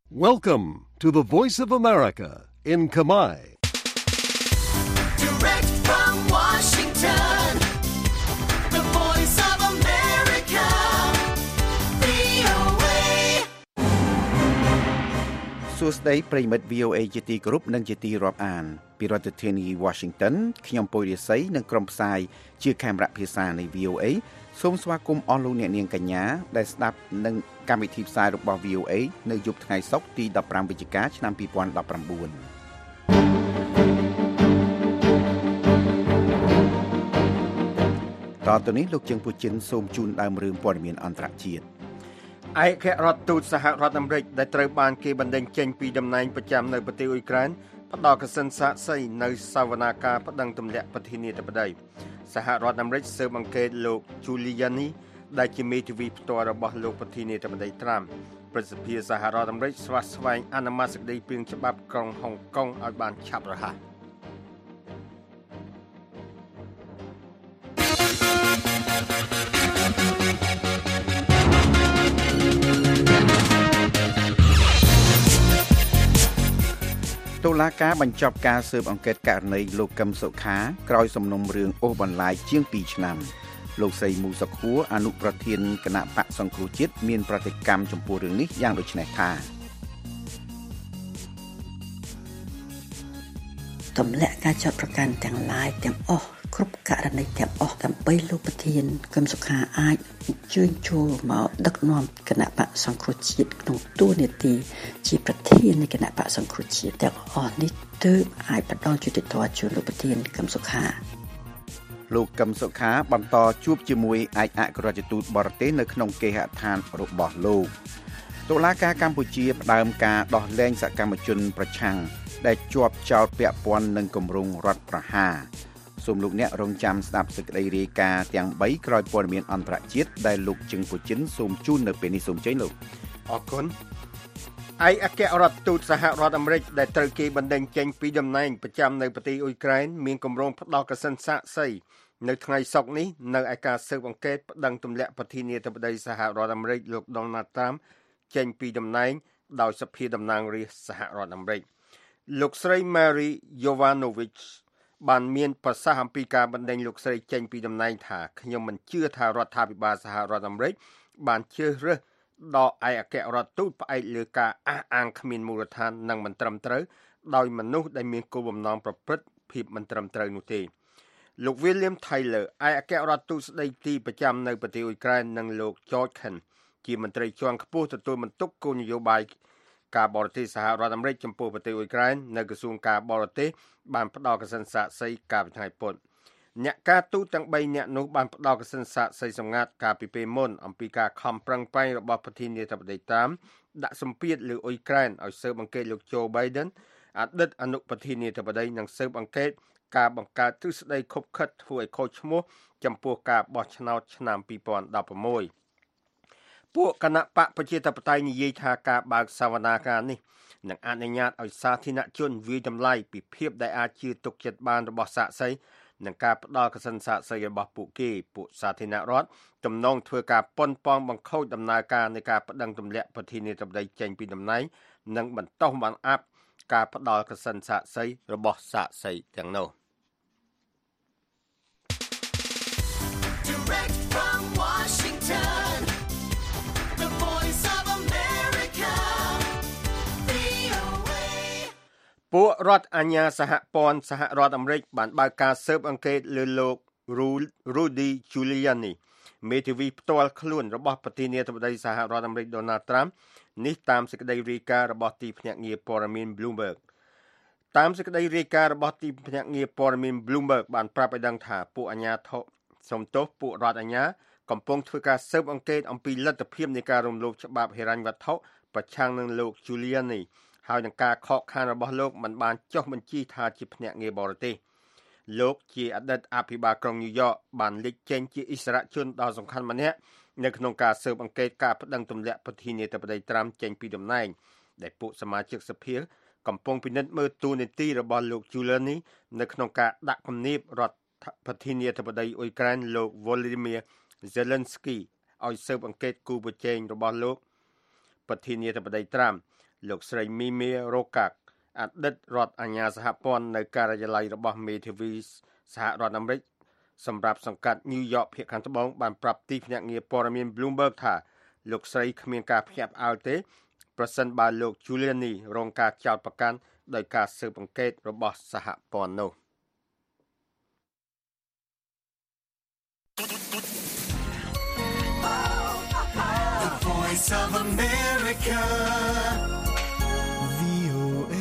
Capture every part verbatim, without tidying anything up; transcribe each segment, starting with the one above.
Welcome to the Voice of America in Khmer. Direct from Washington, the Voice of America, វី អូ เอសួស្តីប្រិយមិត្ត វី អូ เอ ជាទីគោរពនិងជាទីរាប់អានពីរដ្ឋធានី Washington ខ្ញុំពុយរិស័យនិងក្រុមផ្សាយជាខេមរៈភាសានៃ វី អូ เอ សូមស្វាគមន៍អស់លោកអ្នកនាងកញ្ញាដែលស្ដាប់នឹងកម្មវិធីផ្សាយរបស់ វី អូ เอ នៅយប់ថ្ងៃសុក្រទីដប់ប្រាំវិច្ឆិកាឆ្នាំពីរពាន់ដប់ប្រាំបួនតទៅនេះលោកជើងពូជិនសូមជូនដើមរឿងព័ត៌មានអន្តរជាតិឯកអគ្គរដ្ឋទូតសហរដ្ឋអាមេរិកដែលត្រូវបានគេបណ្តេញចេញពីតំណែងប្រចាំនៅប្រទេសអ៊ុយក្រែនផ្ដល់កសិនសាកសីនៅសវនាការប្តឹងទម្លាក់ប្រធានាធិបតីសហរដ្ឋអាមេរិកស៊ើបអង្កេតលោក Giuliani ដែលជាមេធាវីផ្ទាល់របស់លោកប្រធានាធិបតី Trump ប្រសិទ្ធភាពសហរដ្ឋអាមេរិកស្វាស្វែងអនុម័តសេចក្តីព្រាងច្បាប់ក្រុងហុងកុងឲ្យបានឆាប់រហ័សតុលាការបញ្ចប់ការស៊ើបអង្កេតករណីលោកកឹមសុខាក្រោយសំណុំរឿងអូសបន្លាយជាងពីរឆ្នាំលោកសីមូសុខួរអនុប្រធានគណៈបកសង្គ្រោះជាតិមានប្រតិកម្មចំពោះរឿងនេះយ៉ាងដូចនេះថាទម្លាក់ការចាត់ប្រកាន់ទាំងឡាយទាំងអស់គ្រប់ករណីទាំងអស់ដើម្បីលោកប្រធានកឹមសុខាអាចជួយចូលមកដឹកនាំគណៈបកសង្គ្រោះជាតិក្នុងតួនាទីជាប្រធាននៃគណៈបកសង្គ្រោះជាតិទាំងអស់នេះទើបអាចផ្ដល់យុត្តិធម៌ជូនលោកប្រធានកឹមសុខាលោកកឹមសុខាបន្តជួបជាមួយឯកអគ្គរដ្ឋទូតបរទេសនៅក្នុងគេហដ្ឋានរបស់លោកតុលាការកម្ពុជាផ្ដើមការដោះលែងសកម្មជនប្រឆាំងដែលជាប់ចោទពាក់ព័ន្ធនឹងគម្រោងរដ្ឋប្រហារសូមលោកអ្នករងចាំស្ដាប់សេចក្តីរាយការណ៍ទាំងបីក្រោយព័ត៌មានអន្តរជាតិដែលលោកជឹងពូជិនសូមជូននៅពេលនេះសូមជ័យលោកអរគុណឯកអគ្គរដ្ឋទូតសហរដ្ឋអាមេរិកដែលត្រូវគេបណ្តេញចេញពីតំណែងប្រចាំនៅប្រទេសអ៊ុយក្រែនមានគម្រោងផ្ដោតកសិនសាកសីនៅថ្ងៃសុក្រនេះនៅឯការស៊ើបអង្កេតប្តឹងទម្លាក់ប្រធានាធិបតីសហរដ្ឋអាមេរិកលោក Donald Trump ចេញពីតំណែងដោយសភាតំណាងរាស្ត្រសហរដ្ឋអាមេរិកលោកស្រី Mary Yovanovitch បានមានប្រសាសន៍អំពីការបណ្តេញលោកស្រីចេញពីតំណែងថាខ្ញុំមិនជឿថារដ្ឋាភិបាលសហរដ្ឋអាមេរិកបានជ្រើសរើសដកឯកអគ្គរដ្ឋទូតផ្អែកលើការអះអាងគ្មានមូលដ្ឋាននិងមិនត្រឹមត្រូវដោយមនុស្សដែលមានគោលបំណងប្រព្រឹត្តភាពមិនត្រឹមត្រូវនោះទេលោក William Taylor ឯកអគ្គរដ្ឋទូតស្ដីទីប្រចាំនៅប្រទេសអ៊ុយក្រែននិងលោក George Kent ជាមន្ត្រីជាន់ខ្ពស់ទទួលបន្ទុកគោលនយោបាយការបរទេសសហរដ្ឋអាមេរិកចំពោះប្រទេសអ៊ុយក្រែននៅក្រសួងការបរទេសបានផ្ដល់កសិនសាកសីកាលពីថ្ងៃពុធអ្នកការទូតទាំងបីនាក់នោះបានផ្ដល់កសិនសាកសីសម្ងាត់កាលពីពេលមុនអំពីការខំប្រឹងប្រែងរបស់ប្រធានាធិបតីតាមដាក់សម្ពាធលើអ៊ុយក្រែនឲ្យស៊ើបអង្កេតលោក Joe Biden អតីតអនុប្រធានាធិបតីនិងស៊ើបអង្កេតការបង្កើតទ្រឹស្ដីខុបខិតធ្វើឲ្យខូចឈ្មោះចំពោះការបោះឆ្នោតឆ្នាំពីរពាន់ដប់ប្រាំមួយពួកគណៈបកប្រជាធិបតេយ្យនិយាយថាការបើកសវនាការនេះនឹងអនុញ្ញាតឲ្យសាធារណជនវាយតម្លៃពីភាពដែលអាចជឿទុកចិត្តបានរបស់សាក្សីនិងការផ្ដល់កសិនសាកសីរបស់ពួកគេពួកសាធារណរដ្ឋទំនងធ្វើការប៉ុនប៉ងបង្ខូចដំណើរការនៃការប្តឹងទម្លាក់ប្រធានាធិបតីចេញពីតំណែងនិងបន្តបង្អាប់ការផ្ដល់កសិនសាកសីរបស់សាក្សីទាំងនោះ Direct from Washington, the Voice of America, វី អូ เอពួករដ្ឋអាជ្ញាសហព័ន្ធសហរដ្ឋអាមេរិកបានបើកការស៊ើបអង្កេតលើលោក Rudy Giuliani មេធាវីផ្ទាល់ខ្លួនរបស់ប្រធានាធិបតីសហរដ្ឋអាមេរិក Donald Trump នេះតាមសេចក្តីរាយការណ៍របស់ទីភ្នាក់ងារព័ត៌មាន Bloomberg តាមសេចក្តីរាយការណ៍របស់ទីភ្នាក់ងារព័ត៌មាន Bloomberg បានប្រាប់ឲ្យដឹងថាពួកអាជ្ញាធរសំទោសពួករដ្ឋអាជ្ញាកំពុងធ្វើការស៊ើបអង្កេតអំពីលទ្ធភាពនៃការរំលោភច្បាប់ហិរញ្ញវត្ថុប្រឆាំងនឹងលោក Giuliani ហើយនឹងការខកខានរបស់លោកមិនបានចុះបញ្ជីថាជាភ្នាក់ងារបរទេសលោកជាអតីតអភិបាលក្រុងញូវយ៉កបានលេចចេញជាអិសរាជជនដ៏សំខាន់ម្នាក់នៅក្នុងការស៊ើបអង្កេតការប្តឹងទម្លាក់ប្រធានាធិបតីត្រាំចេញពីតំណែងដែលពួកសមាជិកសភាកំពុងពិនិត្យមើលតួនាទីរបស់លោក Giuliani នៅក្នុងការដាក់គំនាបរដ្ឋប្រធានាធិបតីអ៊ុយក្រែនលោក Volodymyr Zelensky ឲ្យស៊ើបអង្កេតគូប្រជែងរបស់លោកប្រធានាធិបតីត្រាំលោកស្រីមីមៀរ៉ូកាក់អតីតរដ្ឋអាជ្ញាសហព័ន្ធនៅការិយាល័យរបស់មេធាវីសហរដ្ឋអាមេរិកសម្រាប់សង្កាត់ New York ភាគខាងត្បូងបានប្រាប់ទីភ្នាក់ងារព័ត៌មាន Bloomberg ថាលោកស្រីគ្មានការភ្ញាក់ផ្អើលទេប្រសិនបើលោក Giuliani រងការចោទប្រកាន់ដោយការស៊ើបអង្កេតរបស់សហព័ន្ធនោះ The Voice of America វី អូ เอ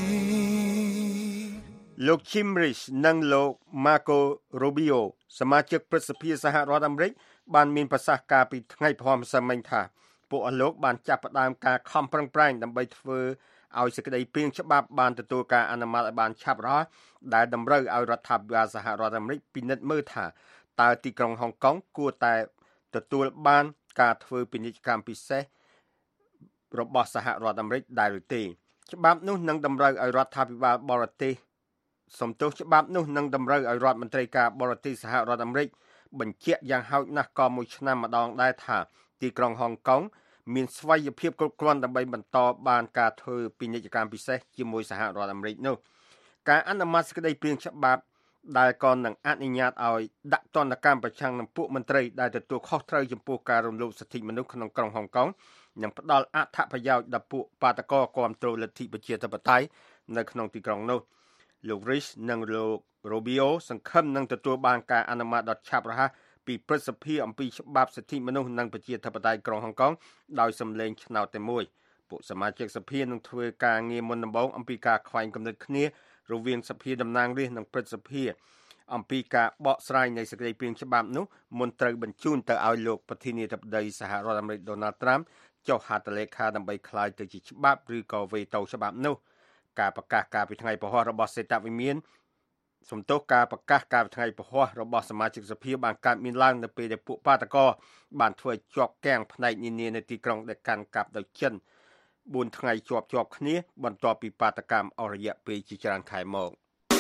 លោក Jim Risch និងលោក Marco Rubio សមាជិកព្រឹទ្ធសភាសហរដ្ឋអាមេរិកបានមានប្រសាសន៍ការពីថ្ងៃព្រហស្បតិ៍មិញថាពួកអស់លោកបានចាប់ផ្ដើមការខំប្រឹងប្រែងដើម្បីធ្វើឲ្យសេចក្តីព្រាងច្បាប់បានទទួលការអនុម័តឲ្យបានឆាប់រហ័សដែលតម្រូវឲ្យរដ្ឋាភិបាលសហរដ្ឋអាមេរិកពិនិត្យមើលថាតើទីក្រុងហុងកុងគួរតែទទួលបានការធ្វើពាណិជ្ជកម្មពិសេសរបស់សហរដ្ឋអាមេរិកដែរឬទេច្បាប់នោះនឹងតម្រូវឲ្យរដ្ឋាភិបាលបរទេសសំទោសច្បាប់នោះនឹងតម្រូវឲ្យរដ្ឋមន្ត្រីការបរទេសសហរដ្ឋអាមេរិកបញ្ជាក់យ៉ាងហោចណាស់ក៏មួយឆ្នាំម្ដងដែរថាទីក្រុងហុងកុងមានស្វ័យភាពគ្រប់គ្រាន់ដើម្បីបន្តបានការធ្វើពាណិជ្ជកម្មពិសេសជាមួយសហរដ្ឋអាមេរិកនោះការអនុម័តសេចក្តីព្រាងច្បាប់ដែលក៏នឹងអនុញ្ញាតឲ្យដាក់ទណ្ឌកម្មប្រឆាំងនឹងពួកមន្ត្រីដែលទទួលខុសត្រូវចំពោះការរំលោភសិទ្ធិមនុស្សក្នុងក្រុងហុងកុងនិងផ្ដល់អត្ថប្រយោជន៍ដល់ពួកបាតកោគាំទ្រលទ្ធិប្រជាធិបតេយ្យនៅក្នុងទីក្រុងនោះលោក Risch និងលោក Rubio សង្ឃឹមនឹងទទួលបានការអនុម័តដ៏ឆាប់រហ័សពីព្រឹទ្ធសភាអំពីច្បាប់សិទ្ធិមនុស្សនិងប្រជាធិបតេយ្យក្រុងហុងកុងដោយសម្លេងឆ្នោតតែមួយពួកសមាជិកសភានឹងធ្វើការងារមុនដំបូងអំពីការខ្វែងគំនិតគ្នារវាងសភាតំណាងរាស្ត្រនិងព្រឹទ្ធសភាអំពីការបកស្រាយនៃសេចក្តីព្រាងច្បាប់នោះមុនត្រូវបញ្ជូនទៅឲ្យលោកប្រធានាធិបតីសហរដ្ឋអាមេរិក Donald Trump ចុះហត្ថលេខាដើម្បីក្លាយទៅជាច្បាប់ឬក៏វេតូច្បាប់នោះការប្រកាសការពីថ្ងៃពហុរបស់សេតវិមានសំទោសការប្រកាសការថ្ងៃពហុរបស់សមាជិកសភាបានកើតមានឡើងនៅពេលដែលពួកបាតកោបានធ្វើជាប់គាំងផ្នែកនានានៅទីក្រុងដែលកាន់កាប់ដោយចិនបួនថ្ងៃជាប់ជាប់គ្នាបន្ទាប់ពីបាតកម្មអស់រយៈពេលជាច្រើនខែមក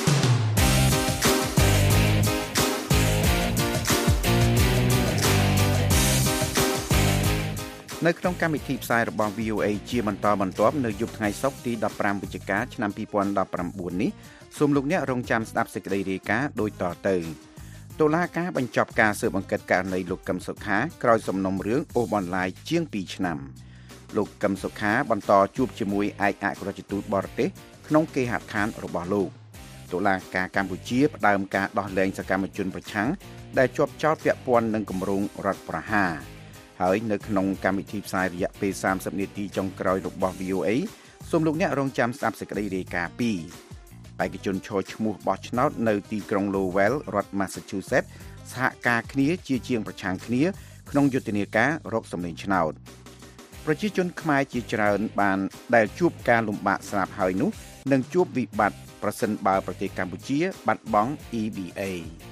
នៅក្នុងកម្មវិធីផ្សាយរបស់ វី អូ เอ ជាបន្តបន្ទាប់នៅយប់ថ្ងៃសុក្រទីដប់ប្រាំវិច្ឆិកាឆ្នាំពីរពាន់ដប់ប្រាំបួននេះសូមលោកអ្នករងចាំស្ដាប់សេចក្តីរាយការណ៍ដូចតទៅតុលាការបញ្ចប់ការស៊ើបអង្កេតករណីលោកកឹមសុខាក្រោយសំណុំរឿងអូសបន្លាយជាងពីរឆ្នាំលោកកឹមសុខាបន្តជួបជាមួយឯកអគ្គរដ្ឋទូតបរទេសក្នុងគេហដ្ឋានរបស់លោកតុលាការកម្ពុជាផ្ដើមការដោះលែងសកម្មជនប្រឆាំងដែលជាប់ចោទពាក់ព័ន្ធនឹងគម្រោងរដ្ឋប្រហារហើយនៅក្នុងកម្មវិធីផ្សាយរយៈពេលសាមសិបនាទីចុងក្រោយរបស់ វី អូ เอ សូមលោកអ្នករងចាំស្ដាប់សេចក្តីរាយការណ៍ពីបេក្ខជនឈរឈ្មោះបោះឆ្នោតនៅទីក្រុង Lowell រដ្ឋ Massachusetts សហការគ្នាជាជាងប្រឆាំងគ្នាក្នុងយុទ្ធនាការរកសម្លេងឆ្នោតប្រជាជនខ្មែរជាច្រើនបានដែលជួបការលំបាកស្រាប់ហើយនោះនឹងជួបវិបត្តិប្រសិនបើប្រទេសកម្ពុជាបាត់បង់ អ៊ី ប៊ី เอ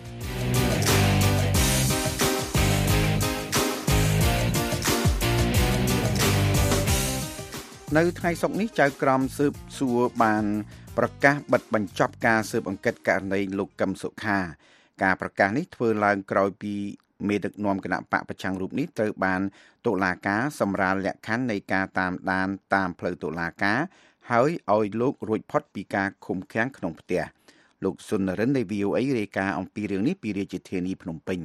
នៅថ្ងៃសុក្រនេះចៅក្រមស៊ើបសួរបានប្រកាសបិទបញ្ចប់ការស៊ើបអង្កេតករណីលោកកឹមសុខាការប្រកាសនេះធ្វើឡើងក្រោយពីមេដឹកនាំគណៈបកប្រឆាំងរូបនេះត្រូវបានតុលាការសម្រាលលក្ខខណ្ឌនៃការតាមដានតាមផ្លូវតុលាការហើយឲ្យលោករួចផុតពីការឃុំឃាំងក្នុងផ្ទះលោកសុននរិននៃ វី អូ เอ រាយការណ៍អំពីរឿងនេះពីរាជធានីភ្នំពេញ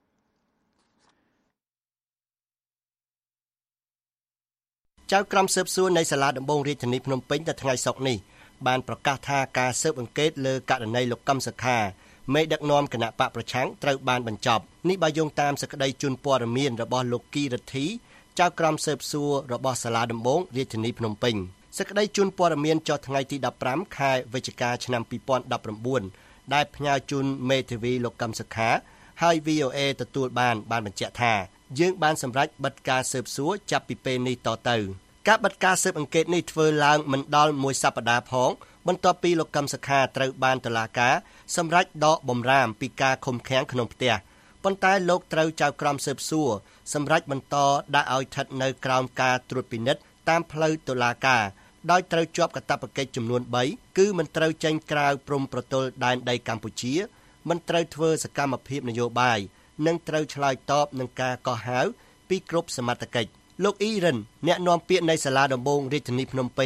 ចៅក្រមស៊ើបសួរនៃសាលាដំបងរាជធានីភ្នំពេញនៅថ្ងៃសុក្រនេះបានប្រកាសថាការស៊ើបអង្កេតលើករណីលោកកឹមសុខាមេដឹកនាំគណៈបកប្រឆាំងត្រូវបានបញ្ចប់នេះបើយោងតាមសេចក្តីជូនព័ត៌មានរបស់លោកគីរិទ្ធីចៅក្រមស៊ើបសួររបស់សាលាដំបងរាជធានីភ្នំពេញសេចក្តីជូនព័ត៌មានចុះថ្ងៃទីដប់ប្រាំខែវិច្ឆិកាឆ្នាំពីរពាន់ដប់ប្រាំបួនដែលផ្ញើជូនមេធាវីលោកកឹមសុខាហើយ វី អូ เอ ទទួលបានបានបញ្ជាក់ថាយើងបានសម្រេចបិទការស៊ើបសួរចាប់ពីពេលនេះតទៅការបិទការស៊ើបអង្កេតនេះធ្វើឡើងមិនដល់មួយសប្តាហ៍ផងបន្ទាប់ពីលោកកឹមសុខាត្រូវបានតុលាការសម្រេចដកបម្រាមពីការឃុំឃាំងក្នុងផ្ទះប៉ុន្តែលោកត្រូវចៅក្រមស៊ើបសួរសម្រេចបន្តដាក់ឲ្យស្ថិតនៅក្រោមការត្រួតពិនិត្យតាមផ្លូវតុលាការដោយត្រូវជាប់កាតព្វកិច្ចចំនួនបីគឺមិនត្រូវចេញក្រៅព្រំប្រទល់ដែនដីកម្ពុជាមិនត្រូវធ្វើសកម្មភាពនយោបាយនិងត្រូវឆ្លើយតបនឹងការកោះហៅពីគ្រប់សមត្ថកិច្ចលោកអ៊ីរិនអ្នកនាំពាក្យនៃសាលាដំបងរាជធានីភ្នំពេញ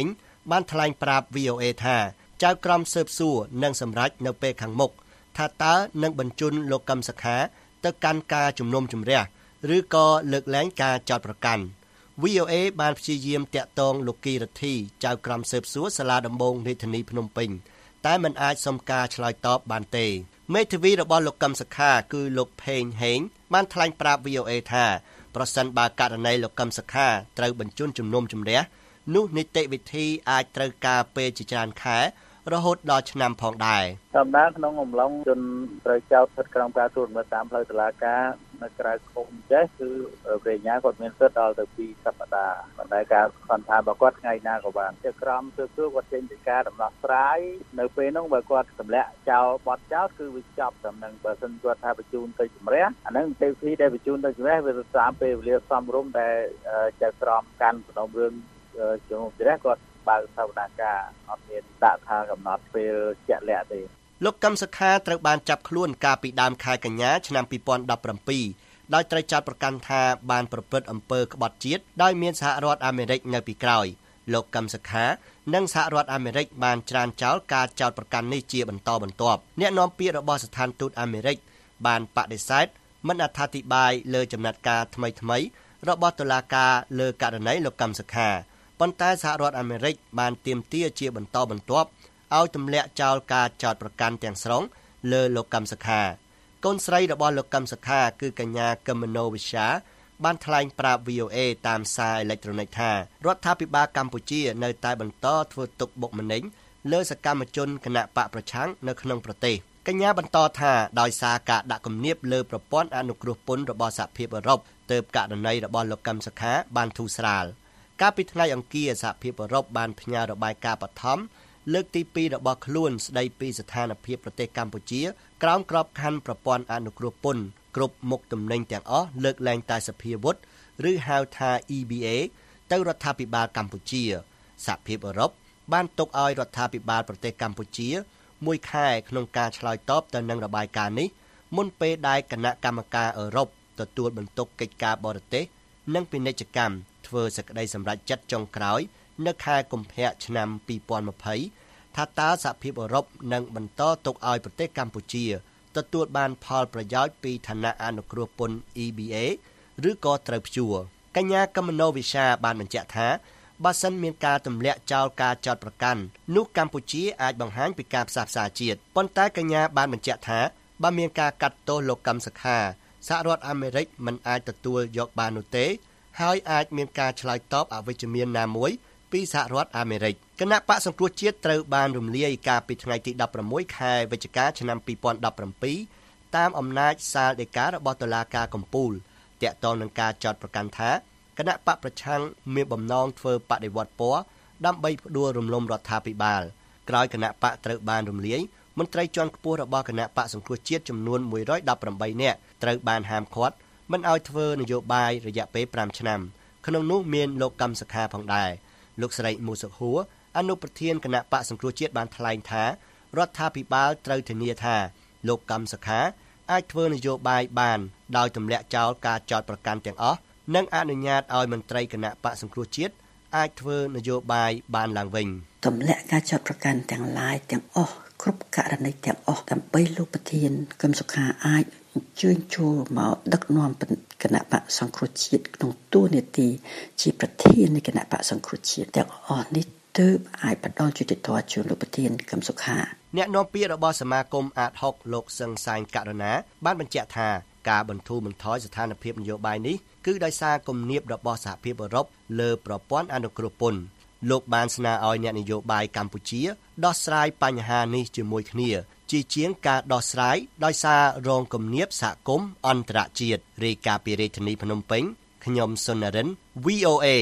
បានថ្លែងប្រាប់ វី អូ เอ ថាចៅក្រមស៊ើបសួរនឹងសម្រេចនៅពេលខាងមុខថាតើនឹងបញ្ជូនលោកកឹមសុខាទៅកាន់ការជំនុំជម្រះឬក៏លើកលែងការចោទប្រកាន់ វី អូ เอ បានព្យាយាមតាក់ទងលោកគីរិទ្ធីចៅក្រមស៊ើបសួរសាលាដំបងរាជធានីភ្នំពេញតែមិនអាចសុំការឆ្លើយតបបានទេមេធាវីរបស់លោកកឹមសុខាគឺលោកផេងហេងបានថ្លែងប្រាប់ វី អូ เอ ថាប្រសិនបើករណីលោកកឹមសុខាត្រូវបញ្ជូនជំនុំជម្រះនោះនីតិវិធីអាចត្រូវការពេលជាច្រើនខែរហូតដល់ឆ្នាំផងដែរធម្មតាក្នុងអំឡុងជនត្រូវចោទស្ថិតក្រោមការត្រួតពិនិត្យតាមផ្លូវតុលាការនៅក្រៅឃុំចេះគឺប្រញ្ញាគាត់មានសិទ្ធិដល់ទៅពីរសប្តាហ៍ប៉ុន្តែការសន្និដ្ឋានរបស់គាត់ថ្ងៃណាក៏បានជាក្រមស៊ើបសួរគាត់ចេញពីការដំណោះស្រាយនៅពេលនោះបើគាត់ទម្លាក់ចោលបទចោទគឺវាចប់តែនឹងបើសិនគាត់ថាបញ្ជូនទៅជំរះអាហ្នឹងទេពីដែលបញ្ជូនទៅជំរះវាតាមពេលវេលាសមរម្យដែលចៅក្រមកាន់សំណុំរឿងជំនុំជម្រះគាត់បើកសវនាការអត់មានដាក់ថាកំណត់ពេលជាក់លាក់ទេលោកកឹមសុខាត្រូវបានចាប់ខ្លួនកាលពីដើមខែកញ្ញាឆ្នាំពីរពាន់ដប់ប្រាំពីរដោយត្រូវចាត់ប្រកាន់ថាបានប្រព្រឹត្តអំពើក្បត់ជាតិដោយមានសហរដ្ឋអាមេរិកនៅពីក្រោយលោកកឹមសុខានិងសហរដ្ឋអាមេរិកបានច្រានចោលការចោទប្រកាន់នេះជាបន្តបន្ទាប់អ្នកនាំពាក្យរបស់ស្ថានទូតអាមេរិកបានបដិសេធមិនអត្ថាធិប្បាយលើចំណាត់ការថ្មីៗរបស់តុលាការលើករណីលោកកឹមសុខាប៉ុន្តែសហរដ្ឋអាមេរិកបានទាមទារជាបន្តបន្ទាប់ឲ្យទម្លាក់ចោលការចោទប្រកាន់ទាំងស្រុងលើលោកកឹមសុខាកូនស្រីរបស់លោកកឹមសុខាគឺកញ្ញាកឹមនោវិសាបានថ្លែងប្រាប់ វី អូ เอ តាមសារអេឡិចត្រូនិកថារដ្ឋាភិបាលកម្ពុជានៅតែបន្តធ្វើទុកបុកម្នេញលើសកម្មជនគណបកប្រឆាំងនៅក្នុងប្រទេសកញ្ញាបន្តថាដោយសារការដាក់គំនាបលើប្រព័ន្ធអនុគ្រោះពន្ធរបស់សហភាពអឺរ៉ុបទើបករណីរបស់លោកកឹមសុខាបានធូរស្រាលកាលពីថ្ងៃអង្គារសហភាពអឺរ៉ុបបានផ្ញើរបាយការណ៍បឋមលើកទីពីររបស់ខ្លួនស្ដីពីស្ថានភាពប្រទេសកម្ពុជាក្រោមក្របខ័ណ្ឌប្រព័ន្ធអនុគ្រោះពន្ធគ្រប់មុខទំនិញទាំងអស់លើកលែងតែសភាវុធឬហៅថា អ៊ី ប៊ី เอ ទៅរដ្ឋាភិបាលកម្ពុជាសហភាពអឺរ៉ុបបានទុកឲ្យរដ្ឋាភិបាលប្រទេសកម្ពុជាមួយខែក្នុងការឆ្លើយតបទៅនឹងរបាយការណ៍នេះមុនពេលដែលគណៈកម្មការអឺរ៉ុបទទួលបន្ទុកកិច្ចការបរទេសនិងពាណិជ្ជកម្មធ្វើសេចក្តីសម្រេចចិត្តចុងក្រោយនៅខែកុម្ភៈឆ្នាំពីរពាន់ម្ភៃថាតើសហភាពអឺរ៉ុបនឹងបន្តទុកឲ្យប្រទេសកម្ពុជាទទួលបានផលប្រយោជន៍ពីឋានៈអនុគ្រោះពន្ធ អ៊ី ប៊ី เอ ឬក៏ត្រូវព្យួរកញ្ញាកមនោវិសាបានបញ្ជាក់ថាបើសិនមានការទម្លាក់ចោលការចោទប្រកាន់នោះកម្ពុជាអាចបង្ហាញពីការផ្សះផ្សាជាតិប៉ុន្តែកញ្ញាបានបញ្ជាក់ថាបើមានការកាត់ទោសលោកកឹមសុខាសហរដ្ឋអាមេរិកមិនអាចទទួលយកបាននោះទេហើយអាចមានការឆ្លើយតបអវិជ្ជមានណាមួយពីសហរដ្ឋអាមេរិកគណៈបកសង្គ្រោះជាតិត្រូវបានរំលាយកាលពីថ្ងៃទីដប់ប្រាំមួយខែវិច្ឆិកាឆ្នាំពីរពាន់ដប់ប្រាំពីរតាមអំណាចសាលដីការបស់តុលាការកំពូលទាក់ទងនឹងការចោទប្រកាន់ថាគណៈបកប្រឆាំងមានបំណងធ្វើបដិវត្តពណ៌ដើម្បីផ្ដួលរំលំរដ្ឋាភិបាលក្រោយគណៈបកត្រូវបានរំលាយមន្ត្រីជាន់ខ្ពស់របស់គណៈបកសង្គ្រោះជាតិចំនួនមួយរយដប់ប្រាំបីនាក់ត្រូវបានហាមឃាត់មិនឲ្យធ្វើនយោបាយរយៈពេលប្រាំឆ្នាំក្នុងនោះមានលោកកឹមសុខាផងដែរលោកស្រីមូសុខួរអនុប្រធានគណៈបកសង្គ្រោះជាតិបានថ្លែងថារដ្ឋាភិបាលត្រូវធានាថាលោកកឹមសុខាអាចធ្វើនយោបាយបានដោយទម្លាក់ចោលការចោទប្រកាន់ទាំងអស់និងអនុញ្ញាតឲ្យមន្ត្រីគណៈបកសង្គ្រោះជាតិអាចធ្វើនយោបាយបានឡើងវិញទម្លាក់ការចោទប្រកាន់ទាំងឡាយទាំងអស់គ្រប់ករណីទាំងអស់ដើម្បីលោកប្រធានកឹមសុខាអាចអញ្ជើញចូលមកដឹកនាំគណៈបកសង្គ្រោះជាតិក្នុងតួនាទីជាប្រធាននៃគណៈបកសង្គ្រោះជាតិទាំងអស់នេះទើបអាចផ្ដល់យុត្តិធម៌ជូនលោកប្រធានកឹមសុខាអ្នកនាំពាក្យរបស់សមាគមអាតហុកលោកសឹងសាញ់ករណាបានបញ្ជាក់ថាការបន្ធូរបន្ថយស្ថានភាពនយោបាយនេះគឺដោយសារគំនាបរបស់សហភាពអឺរ៉ុបលើប្រព័ន្ធអនុគ្រោះពន្ធលោកបានស្នើឲ្យអ្នកនយោបាយកម្ពុជាដោះស្រាយបញ្ហានេះជាមួយគ្នាជាជាងការដោះស្រាយដោយសាររងគំនាបសហគមន៍អន្តរជាតិរាយការណ៍ពីរាជធានីភ្នំពេញខ្ញុំសុននរិន វី អូ เอ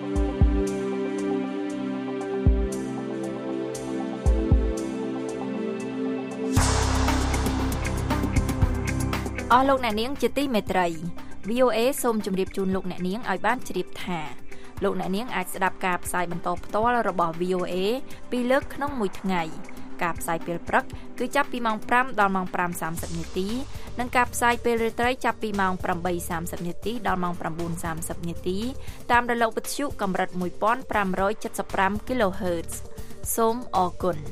អស់លោកអ្នកនាងជាទីមេត្រី វី អូ เอ សូមជម្រាបជូនលោកអ្នកនាងឲ្យបានជ្រាបថាលោកអ្នកនាងអាចស្ដាប់ការផ្សាយបន្តផ្ទាល់របស់ វី អូ เอ ពីរលើកក្នុងមួយថ្ងៃការផ្សាយពេលព្រឹកគឺចាប់ពីម៉ោងfiveដល់ម៉ោងfiveសាមសិបនាទីនិងការផ្សាយពេលរាត្រីចាប់ពីម៉ោងeightសាមសិបនាទីដល់ម៉ោងnineសាមសិបនាទីតាមរលកវិទ្យុកម្រិតone five seven five គីឡូហឺត សូមអរគុណ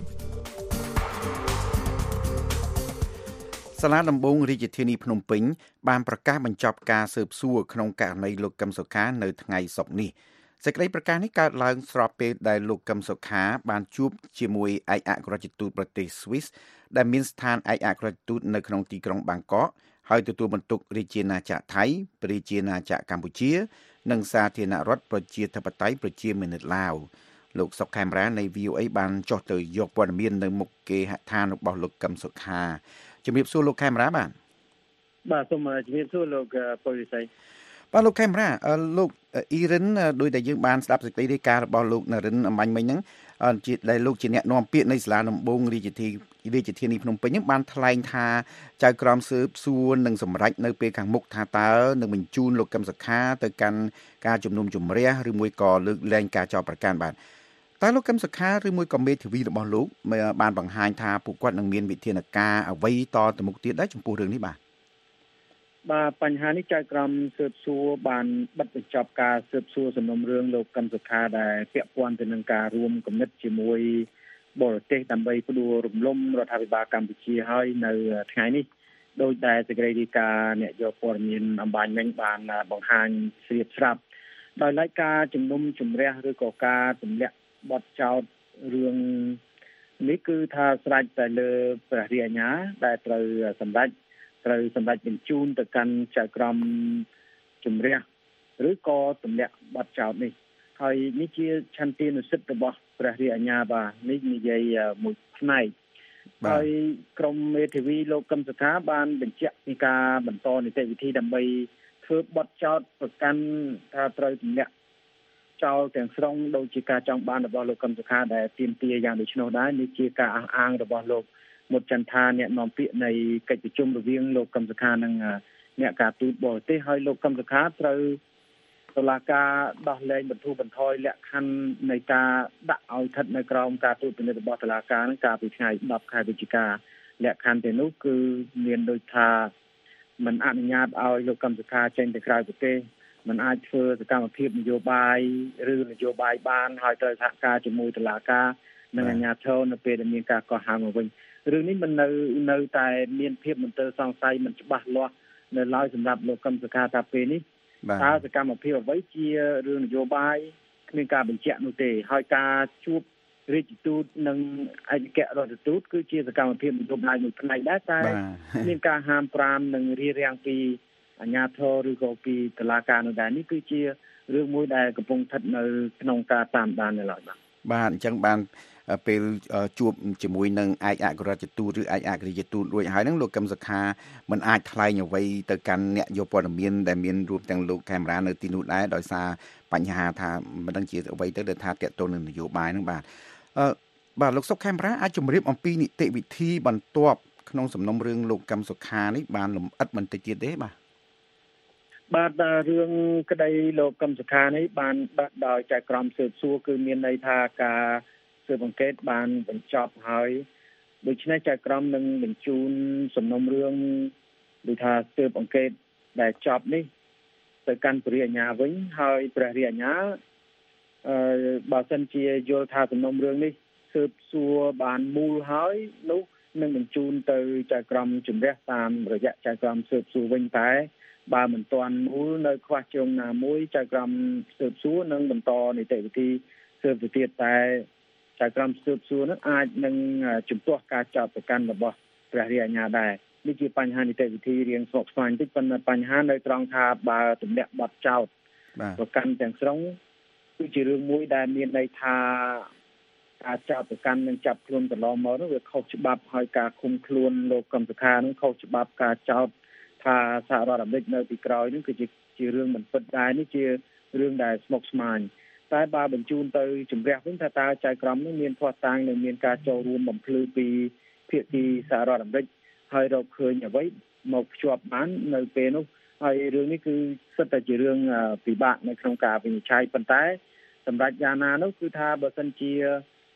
សាលាដំបងរាជធានីភ្នំពេញបានប្រកាសបញ្ចប់ការស៊ើបសួរក្នុងករណីលោកកឹមសុខានៅថ្ងៃសុក្រនេះសេចក្តីប្រកាសនេះកើតឡើងស្របពេលដែលលោកកឹមសុខាបានជួបជាមួយឯកអគ្គរដ្ឋទូតប្រទេសស្វីសដែលមានស្ថានឯកអគ្គរដ្ឋទូតនៅក្នុងទីក្រុងបាងកកហើយទទួលបន្ទុករាជាណាចក្រថៃរាជាណាចក្រកម្ពុជានិងសាធារណរដ្ឋប្រជាធិបតេយ្យប្រជាមានិតឡាវលោកសុកខេមរានៃ V O A បានចុះទៅយកព័ត៌មាននៅមុខគេហដ្ឋានរបស់លោកកឹមសុខាជំរាបសួរលោកខេមរាបាទបាទសូមជំរាបសួរលោកពលវិស័យបាទលោកខេមរាលោកអ៊ីរិនដោយដែលយើងបានស្ដាប់សេចក្តីរាយការណ៍របស់លោកនរិនអំបញ្ញមិញហ្នឹងជាដែលលោកជាអ្នកនាំពាក្យនៃសាលាដំបងរាជធានីរាជធានីភ្នំពេញហ្នឹងបានថ្លែងថាចៅក្រមស៊ើបសួរនឹងសម្រេចនៅពេលខាងមុខថាតើនឹងបញ្ជូនលោកកឹមសុខាទៅកាន់ការជំនុំជម្រះឬមួយក៏លើកលែងការចោទប្រកាន់បាទតើលោកកឹមសុខាឬមួយក៏មេធាវីរបស់លោកបានបង្ហាញថាពួកគាត់នឹងមានវិធានការអ្វីតទៅមុខទៀតដែរចំពោះរឿងនេះបាទបាទបញ្ហានេះចៅក្រមស៊ើបសួរបានបិទបញ្ចប់ការស៊ើបសួរសំណុំរឿងលោកកឹមសុខាដែលពាក់ព័ន្ធទៅនឹងការរួមគំនិតជាមួយបរទេសដើម្បីផ្ដួលរំលំរដ្ឋាភិបាលកម្ពុជាហើយនៅថ្ងៃនេះដោយដែលសេចក្តីរាយការណ៍អ្នកយកព័ត៌មានអំបញ្ញមិញបានបង្ហាញស្រៀបស្រាប់ដោយឡែកការជំនុំជម្រះឬក៏ការទម្លាក់បទចោទរឿងនេះគឺថាស្រេចតែលើព្រះរាជអាជ្ញាដែលត្រូវសម្រេចត្រូវសម្រេចបញ្ជូនទៅកាន់ចៅក្រមជំរះឬក៏ទម្លាក់បទចោទនេះហើយនេះជាឆន្ទានុសិទ្ធិរបស់ព្រះរាជអាជ្ញាបាទនេះនិយាយមួយផ្នែកហើយក្រមមេធាវីលោកកឹមសុខាបានបញ្ជាក់ពីការបន្តនីតិវិធីដើម្បីធ្វើបទចោទប្រកាន់ថាត្រូវទម្លាក់ចោលទាំងស្រុងដោយជាការចង់បានរបស់លោកកឹមសុខាដែលទាមទារយ៉ាងដូចនោះដែរនេះជាការអះអាងរបស់លោកមុតចន្ទថាអ្នកនាំពាក្យនៃកិច្ចប្រជុំរវាងលោកកឹមសុខានិងអ្នកការទូតបរទេសហើយលោកកឹមសុខាត្រូវតុលាការដោះលែងបន្ធូរបន្ថយលក្ខខណ្ឌនៃការដាក់ឲ្យស្ថិតនៅក្រោមការត្រួតពិនិត្យរបស់តុលាការនឹងកាលពីថ្ងៃtenខែវិច្ឆិកាលក្ខខណ្ឌទាំងនោះគឺមានដូចថាមិនអនុញ្ញាតឲ្យលោកកឹមសុខាចេញទៅក្រៅប្រទេសមិនអាចធ្វើសកម្មភាពនយោបាយឬនយោបាយបានហើយត្រូវសហការជាមួយតុលាការនិងអាជ្ញាធរនៅពេលដែលមានការកោះហៅមកវិញរឿងនេះមិននៅនៅតែមានភាពមន្ទិលសង្ស័យមិនច្បាស់លាស់នៅឡើយសម្រាប់លោកកឹមសុខាថាពេលនេះតើសកម្មភាពអ្វីជារឿងនយោបាយគ្មានការបញ្ជាក់នោះទេហើយការជួបរាជទូតនិងឯកអគ្គរដ្ឋទូតគឺជាសកម្មភាពនយោបាយមួយផ្នែកដែរតែមានការហាមប្រាមនិងរារាំងពីអាជ្ញាធរឬក៏ពីតុលាការនៅដែរនេះគឺជារឿងមួយដែលកំពុងស្ថិតនៅក្នុងការតាមដាននៅឡើយបាទបាទអញ្ចឹងបានពេលជួបជាមួយនឹងឯកអគ្គរដ្ឋទូតឬឯកអគ្គរដ្ឋទូតរួចហើយហ្នឹងលោកកឹមសុខាមិនអាចថ្លែងអ្វីទៅកាន់អ្នកយកព័ត៌មានដែលមានរួមទាំងលោកខេមរានៅទីនោះដែរដោយសារបញ្ហាថាមិនដឹងជាអ្វីទៅដែលថាតាក់ទងនឹងនយោបាយហ្នឹងបាទអឺបាទលោកសុកខេមរាអាចជម្រាបអំពីនីតិវិធីបន្ទាប់ក្នុងសំណុំរឿងលោកកឹមសុខានេះបានលម្អិតបន្តិចទៀតទេបាទបាទរឿងក្តីលោកកឹមសុខានេះបានបាត់ដោយចៅក្រមស៊ើបសួរគឺមានន័យថាការស៊ើបអង្កេតបានបញ្ចប់ហើយដូច្នេះចៅក្រមនឹងបញ្ជូនសំណុំរឿងដូចថាស៊ើបអង្កេតដែលចប់នេះទៅកាន់ព្រះរាជអាជ្ញាវិញហើយព្រះរាជអាជ្ញាអឺបើសិនជាយល់ថាសំណុំរឿងនេះស៊ើបសួរបានមូលហើយនោះនឹងបញ្ជូនទៅចៅក្រមជំរះតាមរយៈចៅក្រមស៊ើបសួរវិញតែបើមិនទាន់មូលនៅខ្វះជើងណាមួយចៅក្រមស៊ើបសួរនឹងបន្តនីតិវិធីស៊ើបទៅទៀតតែចៅក្រមស៊ើបសួរនឹងអាចនឹងជំទាស់ការចោទប្រកាន់របស់ព្រះរាជអាជ្ញាដែរនេះជាបញ្ហានីតិវិធីរៀងស្មុគស្មាញតិចប៉ុន្តែបញ្ហានៅត្រង់ថាបើទម្លាក់បទចោទប្រកាន់ទាំងស្រុងគឺជារឿងមួយដែលមានន័យថាការចោទប្រកាន់នឹងចាប់ខ្លួនកន្លងមកនោះវាខុសច្បាប់ហើយការឃុំខ្លួនលោកកឹមសុខានឹងខុសច្បាប់ការចោទថាសហរដ្ឋអាមេរិកនៅពីក្រោយនេះគឺជាជារឿងមិនពិតដែរនេះជារឿងដែលស្មុគស្មាញតែបើបញ្ជូនទៅជំរះវិញថាតើចៅក្រមនេះមានភស្តុតាងនិងមានការចូលរួមបំភ្លឺពីភាគីសហរដ្ឋអាមេរិកហើយរកឃើញអ្វីមកភ្ជាប់បាននៅពេលនោះហើយរឿងនេះគឺសិតតែជារឿងពិបាកនៅក្នុងការវិនិច្ឆ័យប៉ុន្តែសម្រាប់យ៉ាងណានោះគឺថាបើសិនជា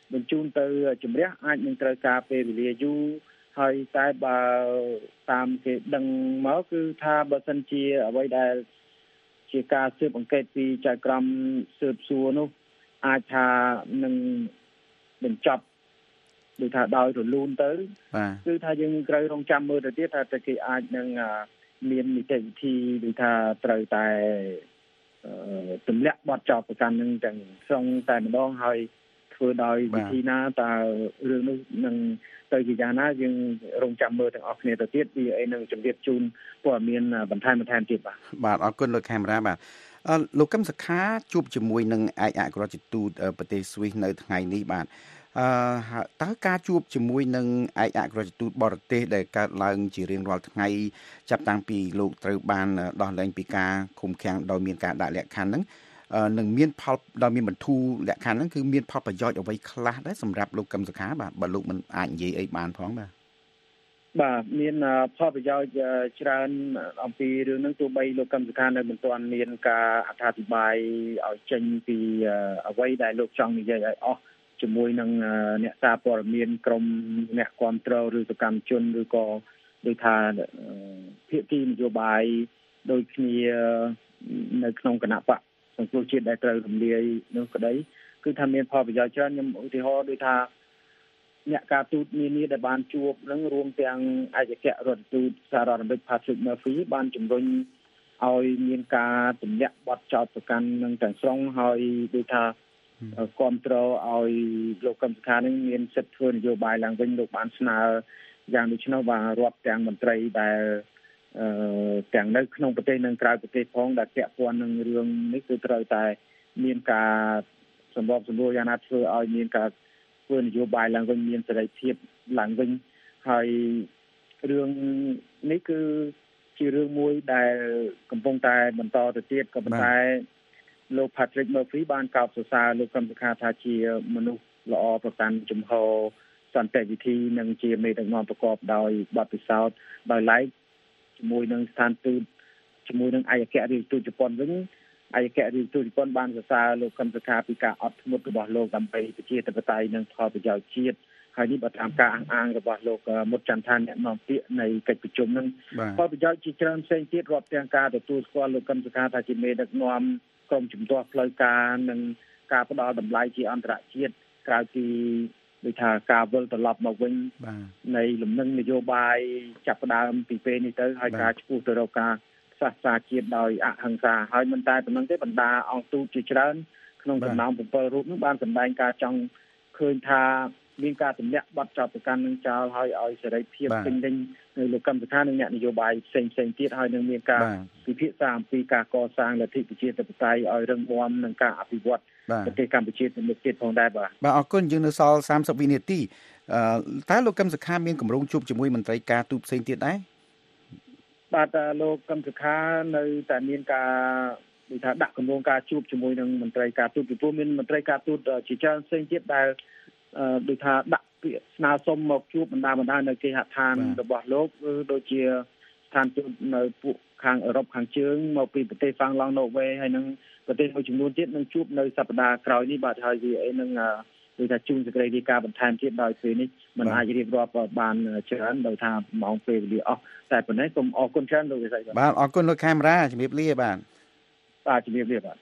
បញ្ជូនទៅជំរះអាចនឹងត្រូវការពេលវេលាយូរហើយតែបើតាមគេដឹងមកគឺថាបើសិនជាអ្វីដែលជាការស៊ើបអង្កេតពីចៅក្រមស៊ើបសួរនោះអាចថានឹងបញ្ចប់ដូចថាដោយរលូនទៅគឺថាយើងត្រូវរងចាំមើលទៅទៀតថាតើគេអាចនឹងមាននីតិវិធីដូចថាត្រូវតែទម្លាក់បទចោទប្រកាន់នឹងទាំងស្រុងតែម្ដងហើយធ្វើដោយវិធីណាតើរឿងនោះនឹងទៅជាយ៉ាងណាយើងរងចាំមើលទាំងអស់គ្នាទៅទៀតវាអីនឹងជម្រាបជូនព័ត៌មានបន្ថែមបន្ថែមទៀតបាទបាទអរគុណលោកខេមរាបាទអឺលោកកឹមសុខាជួបជាមួយនឹងឯកអគ្គរដ្ឋទូតប្រទេសស្វីសនៅថ្ងៃនេះបាទអឺតើការជួបជាមួយនឹងឯកអគ្គរដ្ឋទូតបរទេសដែលកើតឡើងជារៀងរាល់ថ្ងៃចាប់តាំងពីលោកត្រូវបានដោះលែងពីការឃុំឃាំងដោយមានការដាក់លក្ខខណ្ឌហ្នឹងនឹងមានផលដោយមានបន្ធូរលក្ខខណ្ឌហ្នឹងគឺមានផលប្រយោជន៍អ្វីខ្លះដែរសម្រាប់លោកកឹមសុខាបាទបើលោកមិនអាចនិយាយអីបានផងបាទបាទមានផលប្រយោជន៍ច្រើនអំពីរឿងហ្នឹងទោះបីលោកកឹមសុខានៅមិនទាន់មានការអត្ថាធិប្បាយឲ្យចេញពីអ្វីដែលលោកចង់និយាយឲ្យអស់ជាមួយនឹងអ្នកសារព័ត៌មានក្រុមអ្នកគ្រប់គ្រងឬសកម្មជនឬក៏ដូចថាភាគីនយោបាយដូចគ្នានៅក្នុងគណៈបកសង្គ្រោះជាតិដែលត្រូវរំលាយនោះក្តីគឺថាមានផលប្រយោជន៍ច្រើនខ្ញុំឧទាហរណ៍ដូចថាអ្នកការទូតនានាដែលបានជួបនឹងរួមទាំងឯកអគ្គរដ្ឋទូតសហរដ្ឋអាមេរិក Patrick Murphy បានជំរុញឲ្យមានការទម្លាក់បទចោទប្រកាន់នឹងទាំងស្រុងហើយដូចថាគ្រប់គ្រងឲ្យលោកកឹមសុខានឹងមានសិទ្ធិធ្វើនយោបាយឡើងវិញលោកបានស្នើយ៉ាងដូច្នោះបាទរាប់ទាំងមន្ត្រីដែលអឺទាំងនៅក្នុងប្រទេសនិងក្រៅប្រទេសផងដែលពាក់ព័ន្ធនឹងរឿងនេះគឺត្រូវតែមានការសម្របសម្រួលយ៉ាងណាធ្វើឲ្យមានការធ្វើនយោបាយឡើងវិញមានសេរីភាពឡើងវិញហើយរឿងនេះគឺជារឿងមួយដែលកំពុងតែបន្តទៅទៀតក៏ប៉ុន្តែលោក Patrick Murphy បានកោតសរសើរលោកកឹមសុខាថាជាមនុស្សល្អប្រកាន់ជំហរសន្តិវិធីនិងជាមេដឹកនាំប្រកបដោយបទពិសោធន៍ដោយឡែកជាមួយនឹងស្ថានទូតជាមួយនឹងឯកអគ្គរដ្ឋទូតជប៉ុនវិញឯកអគ្គរដ្ឋទូតជប៉ុនបានសរសើរលោកកឹមសុខាពីការអត់ធ្មត់របស់លោកដើម្បីប្រជាធិបតេយ្យនិងផលប្រយោជន៍ជាតិហើយនេះបើតាមការអះអាងរបស់លោកមុតចន្ទថាអ្នកនាំពាក្យនៃកិច្ចប្រជុំនឹងផលប្រយោជន៍ជាច្រើនផ្សេងទៀតរាប់ទាំងការទទួលស្គាល់លោកកឹមសុខាថាជាមេដឹកនាំក្រុមជំទាស់ផ្លូវការនិងការផ្ដល់តម្លៃជាអន្តរជាតិក្រៅពីដូចថាការវិលត្រឡប់មកវិញនៃលំនឹងនយោបាយចាប់ផ្ដើមពីពេលនេះទៅហើយការឈ្មោះទៅរកការសាសនាជាតិដោយអហិង្សាហើយមិនតែប៉ុណ្ណឹងទេបណ្ដាអង្គទូតជាច្រើនក្នុងចំណោមbảyរូបនោះបានសម្ដែងការចង់ឃើញថាមានការទម្លាក់បទចោទប្រកាន់នឹងចោលហើយឲ្យសេរីភាពពេញលេញនៅលោកកឹមសុខានិងអ្នកនយោបាយផ្សេងផ្សេងទៀតហើយនឹងមានការពិភាក្សាអំពីការកសាងលទ្ធិប្រជាធិបតេយ្យឲ្យរឹងមាំនិងការអភិវឌ្ឍប្រទេសកម្ពុជាទៅមុខទៀតផងដែរបាទបាទអរគុណយើងនៅសល់សាមសិបវិនាទីអឺតើលោកកឹមសុខាមានកម្រងជួបជាមួយមន្ត្រីការទូតផ្សេងទៀតដែរបាទលោកកឹមសុខានៅតែមានការដូចថាដាក់កម្រងការជួបជាមួយនឹងមន្ត្រីការទូតពីព្រោះមានមន្ត្រីការទូតជាច្រើនផ្សេងទៀតដែលដូចថាដាក់ពាក្យស្នើសុំមកជួបបណ្ដាបណ្ដានៅគេហដ្ឋានរបស់លោកគឺដូចជាស្ថានទូតនៅពួកខាងអឺរ៉ុបខាងជើងមកពីប្រទេសហ្វាំងឡង់ណូវេហើយនឹងប្រទេសមួយចំនួនទៀតនឹងជួបនៅសប្ដាហ៍ក្រោយនេះបាទហើយវាអីនឹងដូចថាជួនសេចក្តីរាយការណ៍បន្ថែមទៀតដោយពេលនេះมันអាចរៀបរាប់បានច្រើនដោយថាម៉ោងពេលវេលាអស់តែប៉ុណ្ណេះសូមអរគុណច្រើនលោកវិស័យបាទអរគុណលោកខេមរាជំរាបលាបាទបាទជំរាបលាបាទ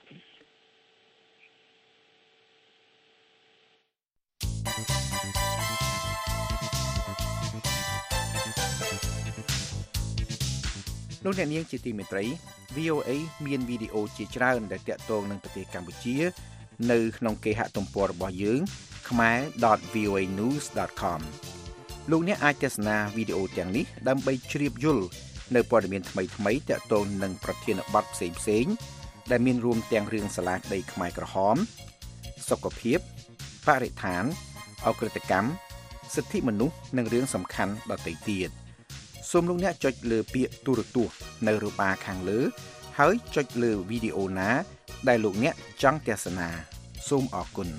លោកអ្នកនាងជាទីមេត្រី វី អូ អេ មានវីដេអូជាច្រើនដែលទាក់ទងនឹងប្រទេសកម្ពុជានៅក្នុងគេហទំព័ររបស់យើង khmer dot v o a news dot com លោកអ្នកអាចទស្សនាវីដេអូទាំងនេះដើម្បីជ្រាបយល់នៅព័ត៌មានថ្មីៗទាក់ទងនឹងប្រធានបទផ្សេងៗដែលមានរួមទាំងរឿងសាលាក្តីខ្មែរក្រហមសុខភាពបរិស្ថានអក្រិតកម្មសិទ្ធិមនុស្សនិងរឿងសំខាន់ដទៃទៀតសូមលោកអ្នកចុចលើពាក្យទូរទស្សន៍នៅរបាខាងលើហើយចុចលើវីដេអូណាដែលលោកអ្នកចង់ទស្សនាសូមអរគុណ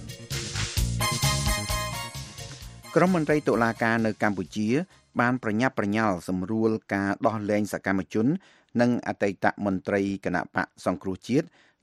ក្រុមមន្ត្រីតុលាការនៅកម្ពុជាបានប្រញាប់ប្រញាល់សម្រួលការដោះលែងសកម្មជននិងអតីតមន្ត្រីគណៈបកសង្គ្រោះជាតិ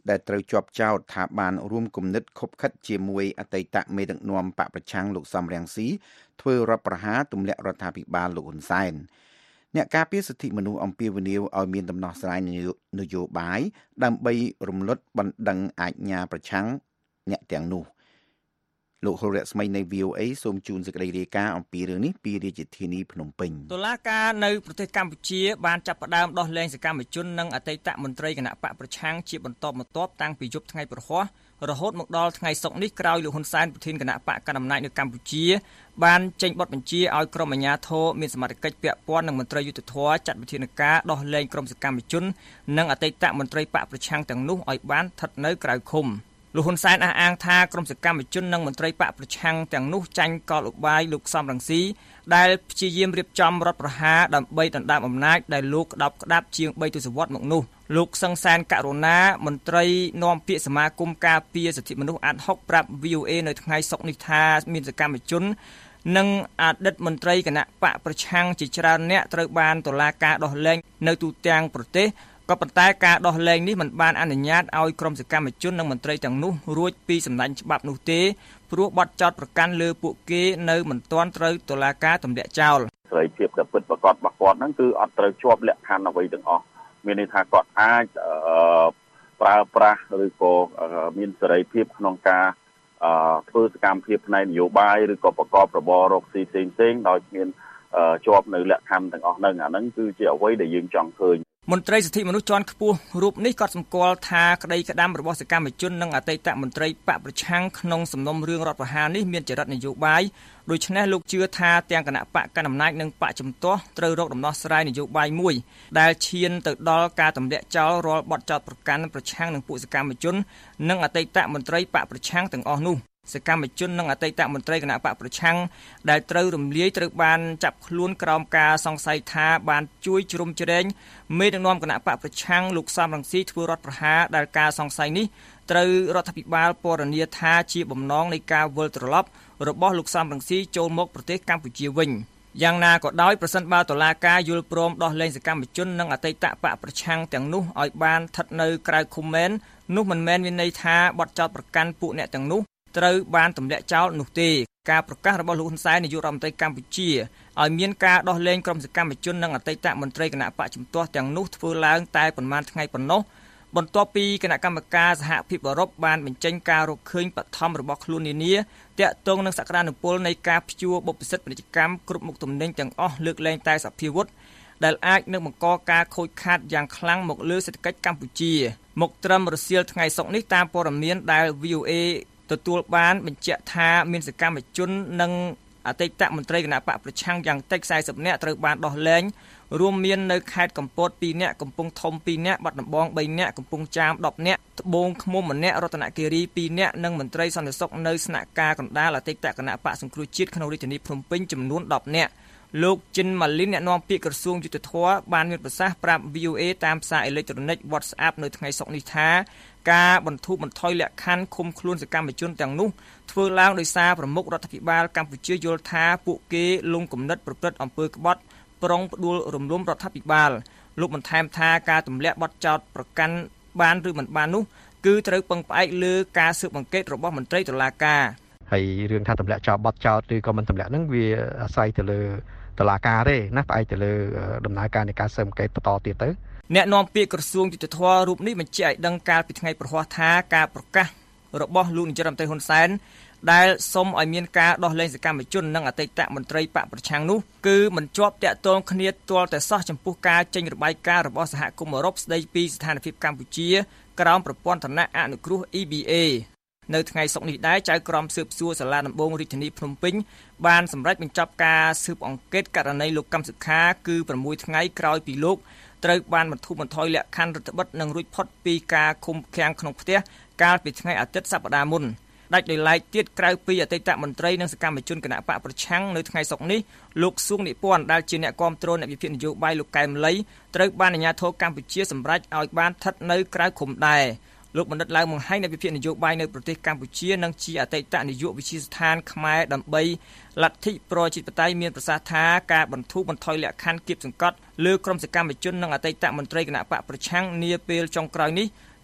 ដែលត្រូវជាប់ចោទថាបានរួមគំនិតខົບខិតជាមួយអតីតមេដឹកនាំបកប្រឆាំងលោកសំរងស៊ីធ្វើរដ្ឋប្រហារទម្លាក់រដ្ឋាភិបាលលោកហ៊ុនសែនអ្នកការពារសិទ្ធិមនុស្សអំពាវនាវឲ្យមានដំណោះស្រាយនយោបាយដើម្បីរំលត់បណ្ដឹងអាជ្ញាប្រឆាំងអ្នកទាំងនោះលោកហុលរស្មីនៃ វី អូ អេ សូមជូនសេចក្តីរាយការណ៍អំពីរឿងនេះពីរាជធានីភ្នំពេញតុលាការនៅប្រទេសកម្ពុជាបានចាប់ផ្ដើមដោះលែងសកម្មជននិងអតីតមន្ត្រីគណៈបកប្រឆាំងជាបន្តបន្ទាប់តាំងពីយប់ថ្ងៃព្រហស្បតិ៍រហូតមកដល់ថ្ងៃសុក្រនេះក្រោយលោកហ៊ុនសែនប្រធានគណៈបកកណ្ដាលអំណាចនៅកម្ពុជាបានចេញបទបញ្ជាឲ្យក្រុមអាជ្ញាធរមានសមត្ថកិច្ចពាក់ព័ន្ធនឹងមន្ត្រីយុតិធធចាត់វិធានការដោះលែងក្រុមសកម្មជននិងអតីតមន្ត្រីបកប្រឆាំងទាំងនោះឲ្យបានស្ថិតនៅក្រៅឃុំលោកហ៊ុនសែនអះអាងថាក្រុមសកម្មជននិងមន្ត្រីបកប្រឆាំងទាំងនោះចាញ់កលឧបាយលោកសំរងស៊ីដែលព្យាយាមរៀបចំរដ្ឋប្រហារដើម្បីដណ្ដើមអំណាចដែលលោកក្តាប់ក្តាប់ជាងបីទសវត្សរ៍មកនោះលោកសង្សានករុណាមន្ត្រីនាំពាក្យសមាគមការពារសិទ្ធិមនុស្សអាត់ហុកប្រាប់ វី អូ អេ នៅថ្ងៃសុក្រនេះថាមានសកម្មជននិងអតីតមន្ត្រីគណៈបកប្រឆាំងជាច្រើនអ្នកត្រូវបានតុលាការដោះលែងនៅទូទាំងប្រទេសក៏ប៉ុន្តែការដោះលែងនេះមិនបានអនុញ្ញាតឲ្យក្រុមសកម្មជននិងមន្ត្រីទាំងនោះរួចពីសម្ដែងច្បាប់នោះទេព្រោះបទចោទប្រកាន់លើពួកគេនៅមិនទាន់ត្រូវតុលាការទម្លាក់ចោលសេរីភាពដែលពិតប្រាកដរបស់គាត់ហ្នឹងគឺអត់ត្រូវជាប់លក្ខខណ្ឌអ្វីទាំងអស់មានន័យថាគាត់អាចប្រើប្រាស់ឬក៏មានសេរីភាពក្នុងការធ្វើសកម្មភាពផ្នែកនយោបាយឬក៏ប្រកបរបររកស៊ីផ្សេងផ្សេងដោយមានជាប់នៅលក្ខខណ្ឌទាំងអស់ហ្នឹងអាហ្នឹងគឺជាអ្វីដែលយើងចង់ឃើញមន្ត្រីសិទ្ធិមនុស្សជាន់ខ្ពស់រូបនេះក៏សម្គាល់ថាក្តីក្តាំរបស់សកម្មជននិងអតីតមន្ត្រីបកប្រឆាំងក្នុងសំណុំរឿងរដ្ឋប្រហារនេះមានចរិតនយោបាយដូច្នេះលោកជឿថាទាំងគណៈបកកណ្ដាលអំណាចនិងបកជំទាស់ត្រូវរកដំណោះស្រាយនយោបាយមួយដែលឈានទៅដល់ការទម្លាក់ចោលរាល់បទចោទប្រកាន់ប្រឆាំងនឹងពួកសកម្មជននិងអតីតមន្ត្រីបកប្រឆាំងទាំងអស់នោះសកម្មជននិងអតីតមន្ត្រីគណៈបកប្រឆាំងដែលត្រូវរំលាយត្រូវបានចាប់ខ្លួនក្រោមការសង្ស័យថាបានជួយជ្រោមជ្រែងមេដឹកនាំគណៈបកប្រឆាំងលោកសំរងស៊ីធ្វើរដ្ឋប្រហារដែលការសង្ស័យនេះត្រូវរដ្ឋាភិបាលពណ៌នាថាជាបំណងនៃការវិលត្រឡប់របស់លោកសំរងស៊ីចូលមកប្រទេសកម្ពុជាវិញយ៉ាងណាក៏ដោយប្រសិនបើតុលាការយល់ព្រមដោះលែងសកម្មជននិងអតីតបកប្រឆាំងទាំងនោះឲ្យបានស្ថិតនៅក្រៅឃុំមែននោះមិនមែនមានន័យថាបទចោទប្រកាន់ពួកអ្នកទាំងនោះត្រូវបានទម្លាក់ចោលនោះទេការប្រកាសរបស់លោកហ៊ុនសែននាយករដ្ឋមន្ត្រីកម្ពុជាឲ្យមានការដោះលែងក្រុមសកម្មជននិងអតីតមន្ត្រីគណៈបកជំទាស់ទាំងនោះធ្វើឡើងតែប៉ុន្មានថ្ងៃប៉ុណ្ណោះបន្ទាប់ពីគណៈកម្មការសហភាពអឺរ៉ុបបានបញ្ចេញការរកឃើញបឋមរបស់ខ្លួននានាទាក់ទងនឹងសក្តានុពលនៃការព្យួរបុព្វសិទ្ធិពាណិជ្ជកម្មគ្រប់មុខទំនិញទាំងអស់លើកលែងតែសភាវុធដែលអាចនឹងបង្កការខូចខាតយ៉ាងខ្លាំងមកលើសេដ្ឋកិច្ចកម្ពុជាមកត្រឹមរសៀលថ្ងៃសុក្រនេះតាមព័ត៌មានដែល វី អូ អេទទួលបានបញ្ជាក់ថាមានសកម្មជននិងអតីតមន្ត្រីគណៈបកប្រឆាំងយ៉ាងតិចខ្សែសិបនាក់ត្រូវបានដោះលែងរួមមាននៅខេត្តកំពតពីរនាក់កំពង់ធំពីរនាក់បាត់ដំបងបីនាក់កំពង់ចាមដប់នាក់ត្បូងឃ្មុំម្នាក់រតនគិរីពីរនាក់និងមន្ត្រីសន្តិសុខនៅស្នាក់ការកណ្ដាលអតីតគណៈបកសង្គ្រោះជាតិក្នុងរាជធានីភ្នំពេញចំនួនដប់នាក់លោកជិនម៉ាលីនអ្នកនាំពាក្យក្រសួងយុទ្ធភ័ពបានមានប្រសាសន៍ប្រាប់ វី អូ អេ តាមសារអេឡិចត្រូនិក WhatsApp នៅថ្ងៃសុក្រនេះថាការបន្ធូរបន្ថយលក្ខខណ្ឌឃុំខ្លួនសកម្មជនទាំងនោះធ្វើឡើងដោយសារប្រមុខរដ្ឋាភិបាលកម្ពុជាយល់ថាពួកគេលងគំនិតប្រព្រឹត្តអំពើក្បត់ប្រុងផ្ដួលរំលំរដ្ឋាភិបាលលោកបន្ថែមថាការទម្លាក់បទចោទប្រកាន់បានឬមិនបាននោះគឺត្រូវពឹងផ្អែកលើការស៊ើបអង្កេតរបស់មន្ត្រីតុលាការហើយរឿងថាទម្លាក់ចោលបទចោទឬក៏មិនទម្លាក់ហ្នឹងវាអាស្រ័យទៅលើតុលាការទេណាផ្អែកទៅលើដំណើរការនៃការស៊ើបអង្កេតបន្តទៀតទៅអ្នកនាំពាក្យក្រសួងយុទ្ធភ័ពរូបនេះបញ្ជាក់ឲ្យដឹងកាលពីថ្ងៃប្រហ័សថាការប្រកាសរបស់លោកនាយករដ្ឋមន្ត្រីហ៊ុនសែនដែលសុំឲ្យមានការដោះលែងសកម្មជននិងអតីតមន្ត្រីបកប្រឆាំងនោះគឺមិនជាប់តាក់ទងគ្នាទាល់តែសោះចំពោះការចេញរបាយការណ៍របស់សហគមន៍អឺរ៉ុបស្ដីពីស្ថានភាពកម្ពុជាក្រោមប្រព័ន្ធឋានៈអនុគ្រោះ អ៊ី ប៊ី เอ នៅថ្ងៃសុក្រនេះដែរចៅក្រមស៊ើបសួរសាលាដំបងរាជធានីភ្នំពេញបានសម្រេចបញ្ចប់ការស៊ើបអង្កេតករណីលោកកឹមសុខាគឺប្រាំមួយថ្ងៃក្រោយពីលោកត្រូវបានបន្ធូរបន្ថយលក្ខខណ្ឌរដ្ឋបិទនិងរួចផុតពីការឃុំឃាំងក្នុងផ្ទះកាលពីថ្ងៃអាទិត្យសប្តាហ៍មុនដាច់ដោយឡែកទៀតក្រៅពីអតីតមន្ត្រីនិងសកម្មជនគណៈបកប្រឆាំងនៅថ្ងៃសុក្រនេះលោកសួងនិពន្ធដែលជាអ្នកគាំទ្រអ្នកវិភាគនយោបាយលោកកែមលីត្រូវបានអាជ្ញាធរកម្ពុជាសម្រេចឲ្យបានស្ថិតនៅក្រៅឃុំដែរលោកបណ្ឌិតឡើងបង្ហាញអ្នកវិភាគនយោបាយនៅប្រទេសកម្ពុជានិងជាអតីតនាយកវិទ្យាស្ថានខ្មែរដើម្បីលទ្ធិប្រជាធិបតេយ្យមានប្រសាសន៍ថាការបន្ធូរបន្ថយលក្ខខណ្ឌគៀបសង្កត់លើក្រុមសកម្មជននិងអតីតមន្ត្រីគណៈបកប្រឆាំងនាពេលចុងក្រោយនេះ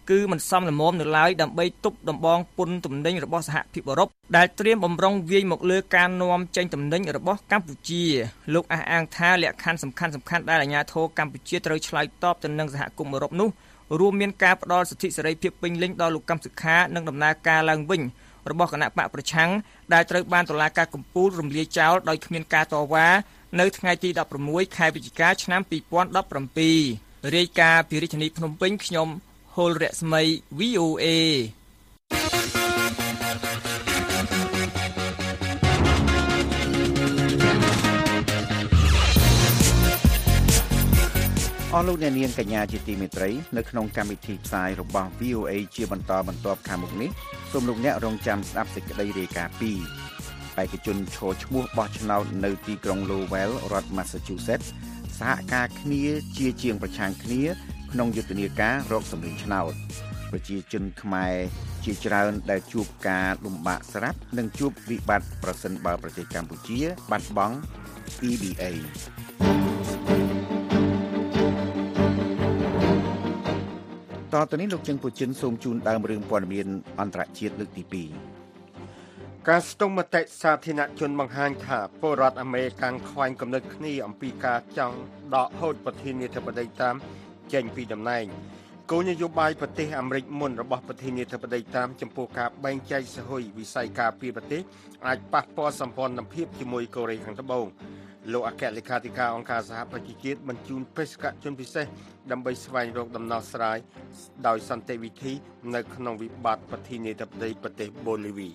គឺមិនសមល្មមនៅឡើយដើម្បីទប់ដំបងពន្ធទំនិញរបស់សហភាពអឺរ៉ុបដែលត្រៀមបំរុងវាយមកលើការនាំចេញទំនិញរបស់កម្ពុជាលោកអះអាងថាលក្ខខណ្ឌសំខាន់សំខាន់ដែលអាជ្ញាធរកម្ពុជាត្រូវឆ្លើយតបទៅនឹងសហគមន៍អឺរ៉ុបនោះរួមមានការផ្ដល់សិទ្ធិសេរីភាពពេញលេញដល់លោកកម្មសុខានិងដំណើរការឡើងវិញរបស់គណៈបកប្រឆាំងដែលត្រូវបានតុលាការកំពូលរំលាយចោលដោយគ្មានការតវ៉ានៅថ្ងៃទីដប់ប្រាំមួយខែវិច្ឆិកាឆ្នាំពីរពាន់ដប់ប្រាំពីររាយការណ៍ពីរាជធានីភ្នំពេញខ្ញុំហុលរស្មី វី អូ អេអស់លោកអ្នកនាងកញ្ញាជាទីមេត្រីនៅក្នុងកម្មវិធីផ្សាយរបស់ វី អូ អេ ជាបន្តបន្ទាប់ខាងមុខនេះសូមលោកអ្នករងចាំស្ដាប់សេចក្តីរាយការណ៍ពីបេក្ខជនឈរឈ្មោះបោះឆ្នោតនៅទីក្រុង Lowell រដ្ឋ Massachusetts សហការគ្នាជាជាងប្រឆាំងគ្នាក្នុងយុទ្ធនាការរកសម្លេងឆ្នោតប្រជាជនខ្មែរជាច្រើនដែលជួបការលំបាកស្រាប់និងជួបវិបត្តិប្រសិនបើប្រទេសកម្ពុជាបាត់បង់ អ៊ី ប៊ី អេ តទៅនេះលោកជើងពូចិនសូមជូនដើមរឿងព័ត៌មានអន្តរជាតិលើកទីពីរការស្ទង់មតិសាធារណជនបង្ហាញថាពលរដ្ឋអាមេរិកខ្វែងគំនិតគ្នាអំពីការចង់ដកហូតប្រធានាធិបតីតាមចេញពីតំណែងគោលនយោបាយប្រទេសអាមេរិកមុនរបស់ប្រធានាធិបតីតាមចំពោះការបែងចែកសហុយវិស័យការពារប្រទេសអាចប៉ះពាល់សម្ព័ន្ធភាពជាមួយកូរ៉េខាងត្បូងលោកអគ្គលេខាធិការអង្គការសហប្រជាជាតិបញ្ជូនបេសកជនពិសេសដើម្បីស្វែងរកដំណោះស្រាយដោយសន្តិវិធីនៅក្នុងវិបត្តិប្រធានាធិបតីប្រទេសបូលីវី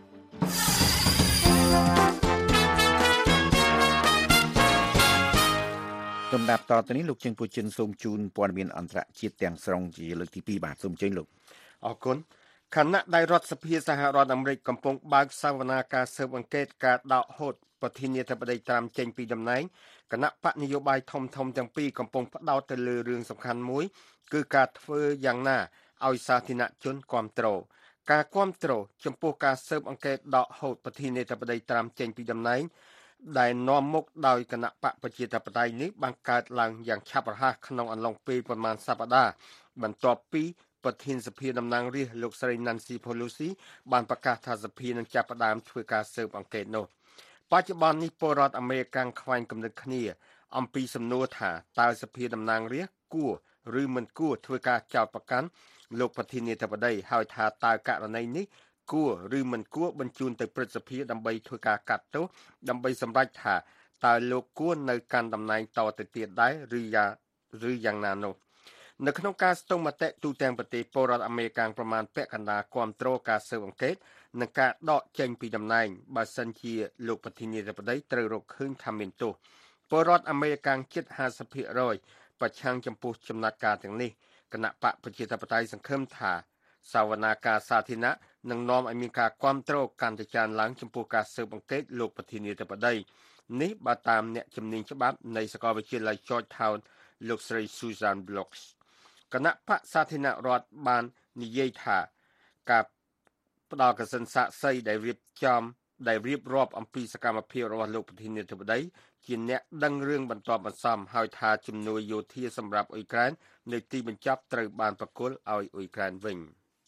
លំដាប់តទៅនេះលោកជើងពូចិនសូមជូនព័ត៌មានអន្តរជាតិទាំងស្រុងជាលើកទីពីរបាទសូមអញ្ជើញលោកអរគុណខណៈដែលរដ្ឋសភាសហរដ្ឋអាមេរិកកំពុងបើកសវនាការស៊ើបអង្កេតការដកហូតប្រធានាធិបតីត្រាំចេញពីតំណែងគណៈបកនយោបាយធំធំទាំងពីរកំពុងផ្ដោតទៅលើរឿងសំខាន់មួយគឺការធ្វើយ៉ាងណាឲ្យសាធារណជនគាំទ្រការគាំទ្រចំពោះការស៊ើបអង្កេតដកហូតប្រធានាធិបតីត្រាំចេញពីតំណែងដែលនាំមុខដោយគណៈបកប្រជាធិបតេយ្យនេះបានកើតឡើងយ៉ាងឆាប់រហ័សក្នុងអំឡុងពេលប្រមាណសប្តាហ៍បន្ទាប់ពីប្រធានសភាតំណាងរាស្ត្រលោកស្រី Nancy Pelosi បានប្រកាសថាសភានឹងចាប់ផ្ដើមធ្វើការស៊ើបអង្កេតនោះបច្ចុប្បន្ននេះពលរដ្ឋអាមេរិកខ្វែងគំនិតគ្នាអំពីសំណួរថាតើសភាតំណាងរាស្ត្រគួរឬមិនគួរធ្វើការចោទប្រកាន់លោកប្រធានាធិបតីហើយថាតើករណីនេះគួរឬមិនគួរបញ្ជូនទៅព្រឹទ្ធសភាដើម្បីធ្វើការកាត់ទោសដើម្បីសម្រេចថាតើលោកគួរនៅកាន់តំណែងតទៅទៀតដែរឬយ៉ាងឬយ៉ាងណានោះនៅក្នុងការស្ទង់មតិទូទាំងប្រទេសពលរដ្ឋអាមេរិកប្រមាណពាក់កណ្ដាលគាំទ្រការស៊ើបអង្កេតនិងការដកចេញពីតំណែងបើសិនជាលោកប្រធានាធិបតីត្រូវរកឃើញថាមានទោសពលរដ្ឋអាមេរិកជិត ห้าสิบភាគរយ ប្រឆាំងចំពោះចំណាត់ការទាំងនេះគណៈបកប្រជាធិបតេយ្យសង្ឃឹមថាសវនាការសាធារណៈនឹងនាំឲ្យមានការគាំទ្រកាន់តែច្រើនឡើងចំពោះការស៊ើបអង្កេតលោកប្រធានាធិបតីនេះបើតាមអ្នកជំនាញច្បាប់នៃសាកលវិទ្យាល័យ Georgetown លោកស្រី Susan Blocks គណៈបកសាធារណរដ្ឋបាននិយាយថាការផ្ដល់កសិនសាក់សីដែលរៀបចំដែលរៀបរាប់អំពីសកម្មភាពរបស់លោកប្រធានាធិបតីជាអ្នកដឹងរឿងបន្ទាប់បន្សំហើយថាជំនួយយោធាសម្រាប់អ៊ុយក្រែននៅទីបញ្ចប់ត្រូវបានប្រគល់ឲ្យអ៊ុយក្រែនវិញ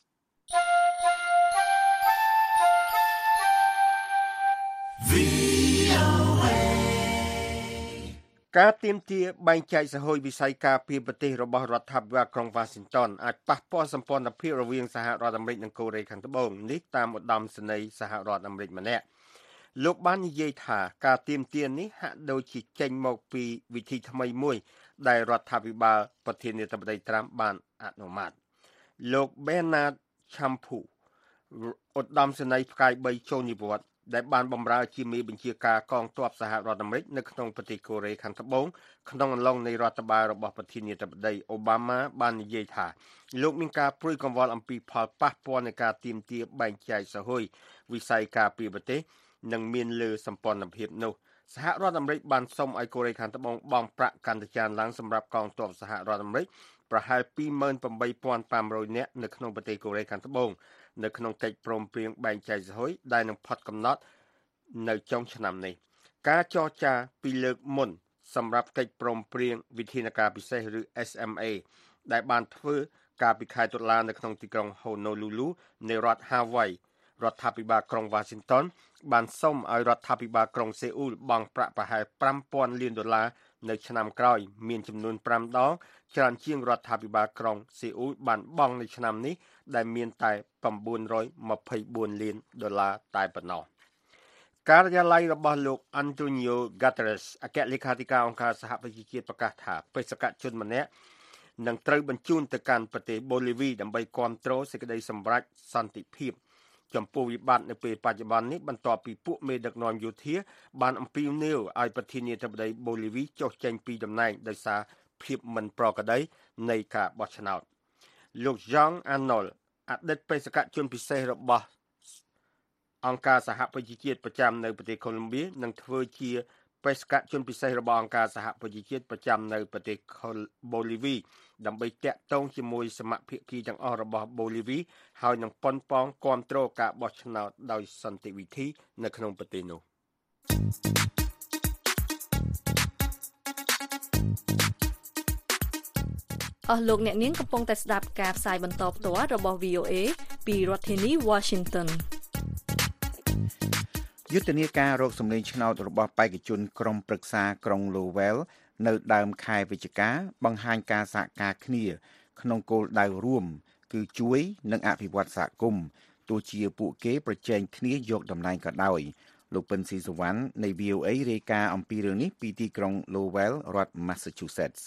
ការទាមទារបែងចែកសហុយវិស័យការពារប្រទេសរបស់រដ្ឋាភិបាលក្រុង Washington អាចប៉ះពាល់សម្ព័ន្ធភាពរវាងសហរដ្ឋអាមេរិកនិងកូរ៉េខាងត្បូងនេះតាមឧត្តមសេនីយ៍សហរដ្ឋអាមេរិកម្នាក់លោកបាននិយាយថាការទាមទារនេះហាក់ដូចជាចេញមកពីវិធីថ្មីមួយដែលរដ្ឋាភិបាលប្រធានាធិបតីត្រាំបានអនុម័តលោក Bernard Champu ឧត្តមសេនីយ៍ផ្កាយបីចូលនិវត្តន៍ដែលបានបម្រើជាមេបញ្ជាការកងទ័ពសហរដ្ឋអាមេរិកនៅក្នុងប្រទេសកូរ៉េខាងត្បូងក្នុងអំឡុងនៃរដ្ឋបាលរបស់ប្រធានាធិបតីអូបាម៉ាបាននិយាយថាលោកមានការព្រួយកង្វល់អំពីផលប៉ះពាល់នៃការទាមទារបែងចែកសហុយវិស័យការពារប្រទេសនិងមានលើសម្ព័ន្ធភាពនោះសហរដ្ឋអាមេរិកបានសុំឲ្យកូរ៉េខាងត្បូងបង់ប្រាក់កាន់តែច្រើនឡើងសម្រាប់កងទ័ពសហរដ្ឋអាមេរិកប្រហែល ពីរម៉ឺនប្រាំបីពាន់ប្រាំរយ នាក់នៅក្នុងប្រទេសកូរ៉េខាងត្បូងនៅក្នុងកិច្ចព្រមព្រៀងបែងចែកសហុយដែលនឹងផុតកំណត់នៅចុងឆ្នាំនេះការចរចាពីលើកមុនសម្រាប់កិច្ចព្រមព្រៀងវិធានការពិសេសឬ เอส เอ็ม เอ ដែលបានធ្វើកាលពីខែតុលានៅក្នុងទីក្រុង Honolulu នៃរដ្ឋ Hawaii រដ្ឋាភិបាលក្រុង Washington បានសុំឲ្យរដ្ឋាភិបាលក្រុងសេអ៊ូលបង់ប្រាក់ប្រហែលfive thousandលានដុល្លារនៅឆ្នាំក្រោយមានចំនួនfiveដងច្រើនជាងរដ្ឋាភិបាលក្រុងសេអ៊ូលបានបង់នៅឆ្នាំនេះដែលមានតែnine hundred twenty-fourលានដុល្លារតែប៉ុណ្ណោះការិយាល័យរបស់លោក Antonio Guterres អគ្គលេខាធិការអង្គការសហប្រជាជាតិប្រកាសថាបេសកជនម្នាក់នឹងត្រូវបញ្ជូនទៅកាន់ប្រទេសបូលីវីដើម្បីគាំទ្រសេចក្តីសម្រេចសន្តិភាពចំពោះវិបត្តិនៅពេលបច្ចុប្បន្ននេះបន្ទាប់ពីពួកមេដឹកនាំយោធាបានអំពាវនាវឲ្យប្រធានាធិបតីបូលីវីចុះចេញពីតំណែងដោយសារភាពមិនប្រក្រតីនៃការបោះឆ្នោតលោក Jean Arnold អតីតបេសកជនពិសេសរបស់អង្គការសហប្រជាជាតិប្រចាំនៅប្រទេសកូឡុំបៀនឹងធ្វើជាបេសកជនពិសេសរបស់អង្គការសហប្រជាជាតិប្រចាំនៅប្រទេសបូលីវីដើម្បីតាក់ទងជាមួយសមាភាគីទាំងអស់របស់បូលីវីហើយនឹងប៉ុនប៉ងគាំទ្រការបោះឆ្នោតដោយសន្តិវិធីនៅក្នុងប្រទេសនោះអស់លោកអ្នកនាងកំពុងតែស្ដាប់ការផ្សាយបន្តផ្ទាល់របស់ V O A ពីរដ្ឋធានី Washington យុទ្ធនាការរកសម្លេងឆ្នោតរបស់បេក្ខជនក្រុមប្រឹក្សាក្រុង Lowell នៅដើមខែវិច្ឆិកាបង្ហាញការសហការគ្នាក្នុងគោលដៅរួមគឺជួយនិងអភិវឌ្ឍសហគមន៍ទោះជាពួកគេប្រជែងគ្នាយកតំណែងក៏ដោយលោកពិនស៊ីសវណ្ណនៃ V O A រាយការណ៍អំពីរឿងនេះពីទីក្រុង Lowell រដ្ឋ Massachusetts